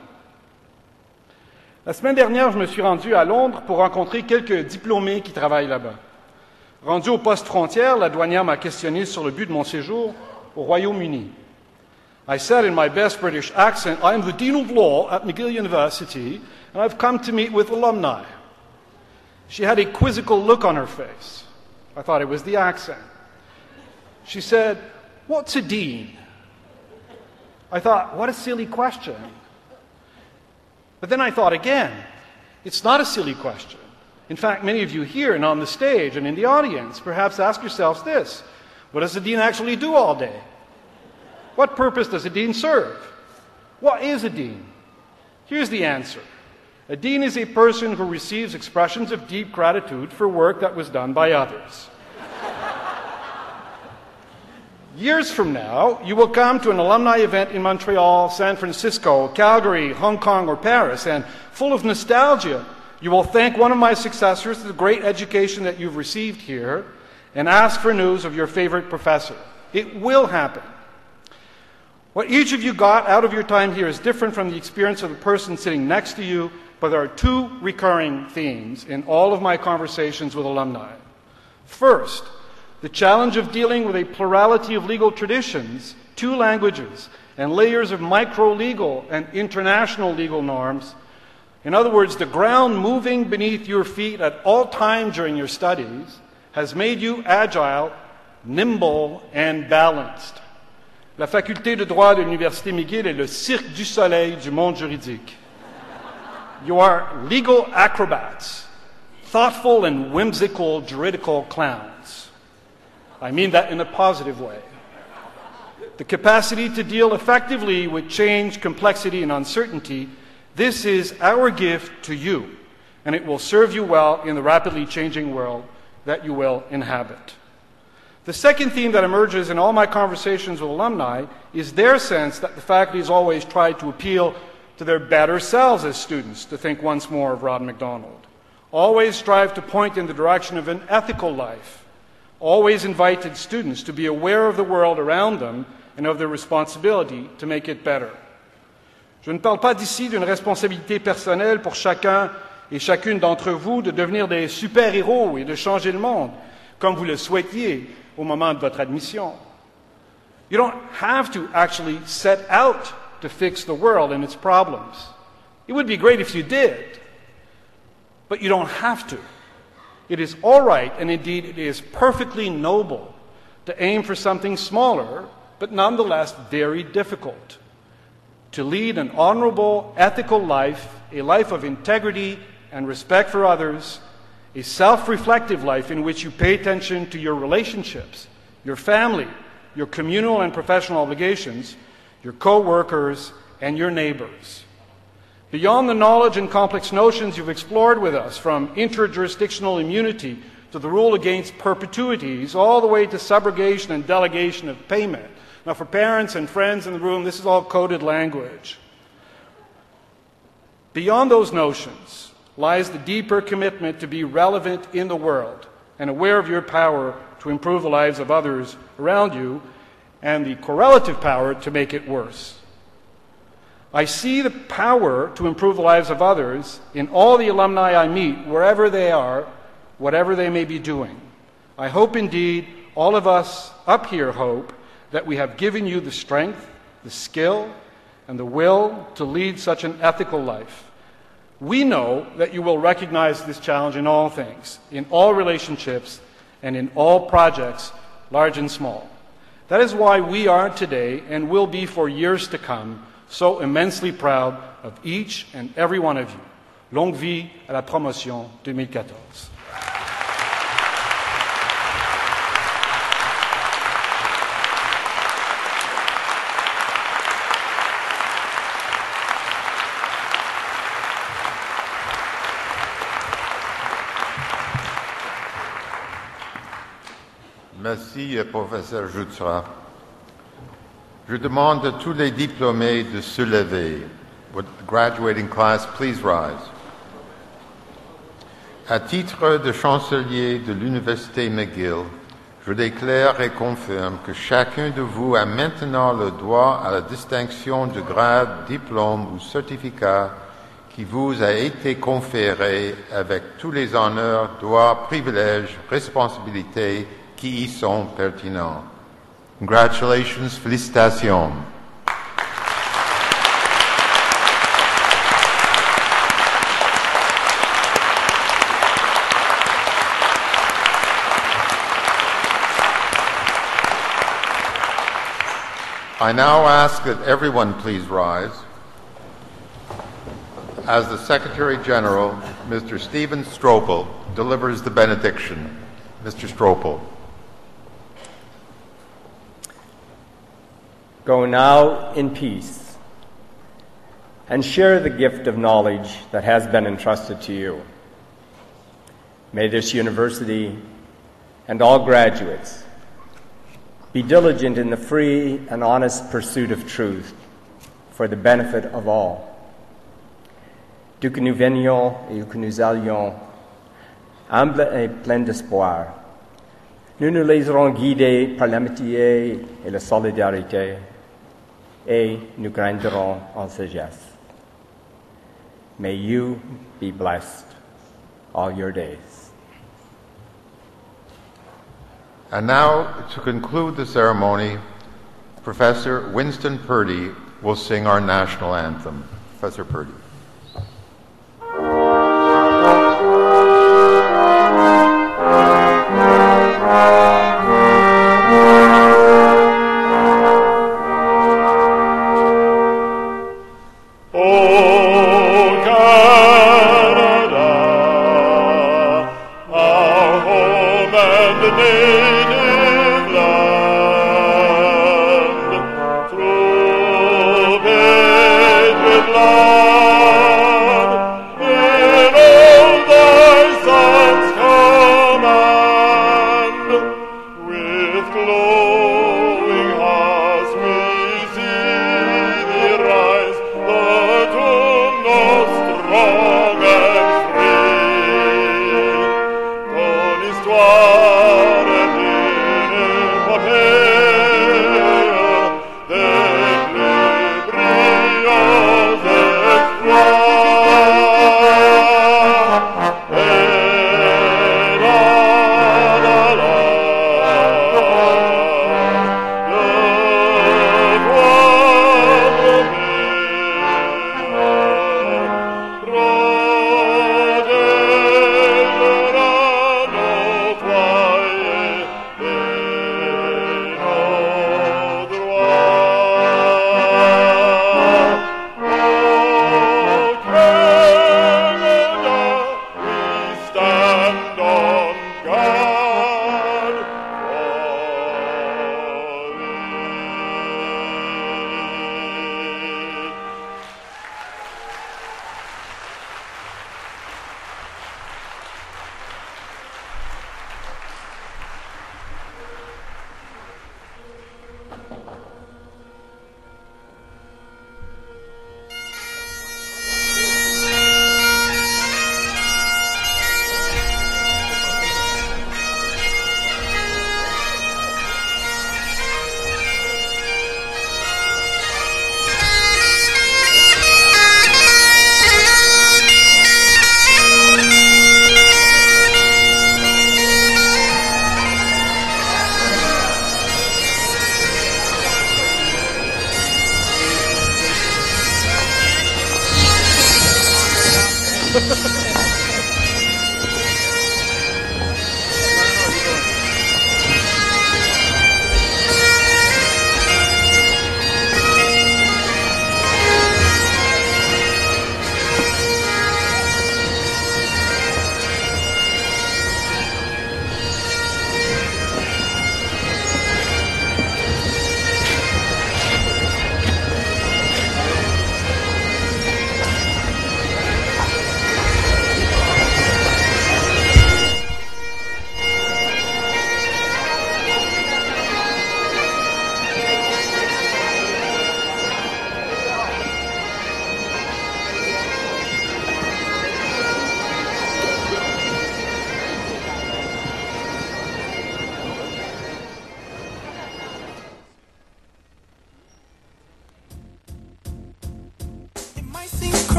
La semaine dernière, je me suis rendu à Londres pour rencontrer quelques diplômés qui travaillent là-bas. Rendu au poste frontière, la douanière m'a questionné sur le but de mon séjour au Royaume-Uni. I said in my best British accent, I am the Dean of Law at McGill University, and I've come to meet with alumni. She had a quizzical look on her face. I thought it was the accent. She said, "What's a dean?" I thought, what a silly question. But then I thought again, it's not a silly question. In fact, many of you here and on the stage and in the audience perhaps ask yourselves this: what does a dean actually do all day? What purpose does a dean serve? What is a dean? Here's the answer. A dean is a person who receives expressions of deep gratitude for work that was done by others. Years from now, you will come to an alumni event in Montreal, San Francisco, Calgary, Hong Kong, or Paris, and full of nostalgia, you will thank one of my successors for the great education that you've received here and ask for news of your favorite professor. It will happen. What each of you got out of your time here is different from the experience of the person sitting next to you, but there are two recurring themes in all of my conversations with alumni. First, the challenge of dealing with a plurality of legal traditions, two languages, and layers of micro-legal and international legal norms. In other words, the ground moving beneath your feet at all times during your studies has made you agile, nimble, and balanced. La faculté de droit de l'Université McGill est le Cirque du Soleil du monde juridique. You are legal acrobats, thoughtful and whimsical juridical clowns. I mean that in a positive way. The capacity to deal effectively with change, complexity, and uncertainty, this is our gift to you, and it will serve you well in the rapidly changing world that you will inhabit. The second theme that emerges in all my conversations with alumni is their sense that the faculty has always tried to appeal to their better selves as students, to think once more of Rod MacDonald. Always strive to point in the direction of an ethical life. Always invited students to be aware of the world around them and of their responsibility to make it better. Je ne parle pas d'ici d'une responsabilité personnelle pour chacun et chacune d'entre vous de devenir des super-héros et de changer le monde, comme vous le souhaitiez au moment de votre admission. You don't have to actually set out to fix the world and its problems. It would be great if you did, but you don't have to. It is all right, and indeed it is perfectly noble, to aim for something smaller, but nonetheless very difficult. To lead an honorable, ethical life, a life of integrity and respect for others, a self-reflective life in which you pay attention to your relationships, your family, your communal and professional obligations, your co-workers, and your neighbors. Beyond the knowledge and complex notions you've explored with us, from interjurisdictional immunity to the rule against perpetuities, all the way to subrogation and delegation of payment. Now, for parents and friends in the room, this is all coded language. Beyond those notions lies the deeper commitment to be relevant in the world and aware of your power to improve the lives of others around you, and the correlative power to make it worse. I see the power to improve the lives of others in all the alumni I meet, wherever they are, whatever they may be doing. I hope indeed, all of us up here hope, that we have given you the strength, the skill, and the will to lead such an ethical life. We know that you will recognize this challenge in all things, in all relationships, and in all projects, large and small. That is why we are today, and will be for years to come, so immensely proud of each and every one of you. Longue vie à la promotion deux mille quatorze. Merci, professeur Jutra. Je demande à tous les diplômés de se lever. Would the graduating class please rise? À titre de chancelier de l'Université McGill, je déclare et confirme que chacun de vous a maintenant le droit à la distinction de grade, diplôme ou certificat qui vous a été conféré avec tous les honneurs, droits, privilèges, responsabilités qui y sont pertinents. Congratulations, félicitations. I now ask that everyone please rise as the Secretary General, Mister Stephen Stropel, delivers the benediction. Mister Stropel. Go now in peace and share the gift of knowledge that has been entrusted to you. May this university and all graduates be diligent in the free and honest pursuit of truth for the benefit of all. D'où que nous venions et où que nous allions, humbles et pleins d'espoir, nous nous laisserons guider par l'amitié et la solidarité, et nous grandirons en sagesse. May you be blessed all your days. And now, to conclude the ceremony, Professor Winston Purdy will sing our national anthem. Professor Purdy.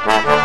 Thank you.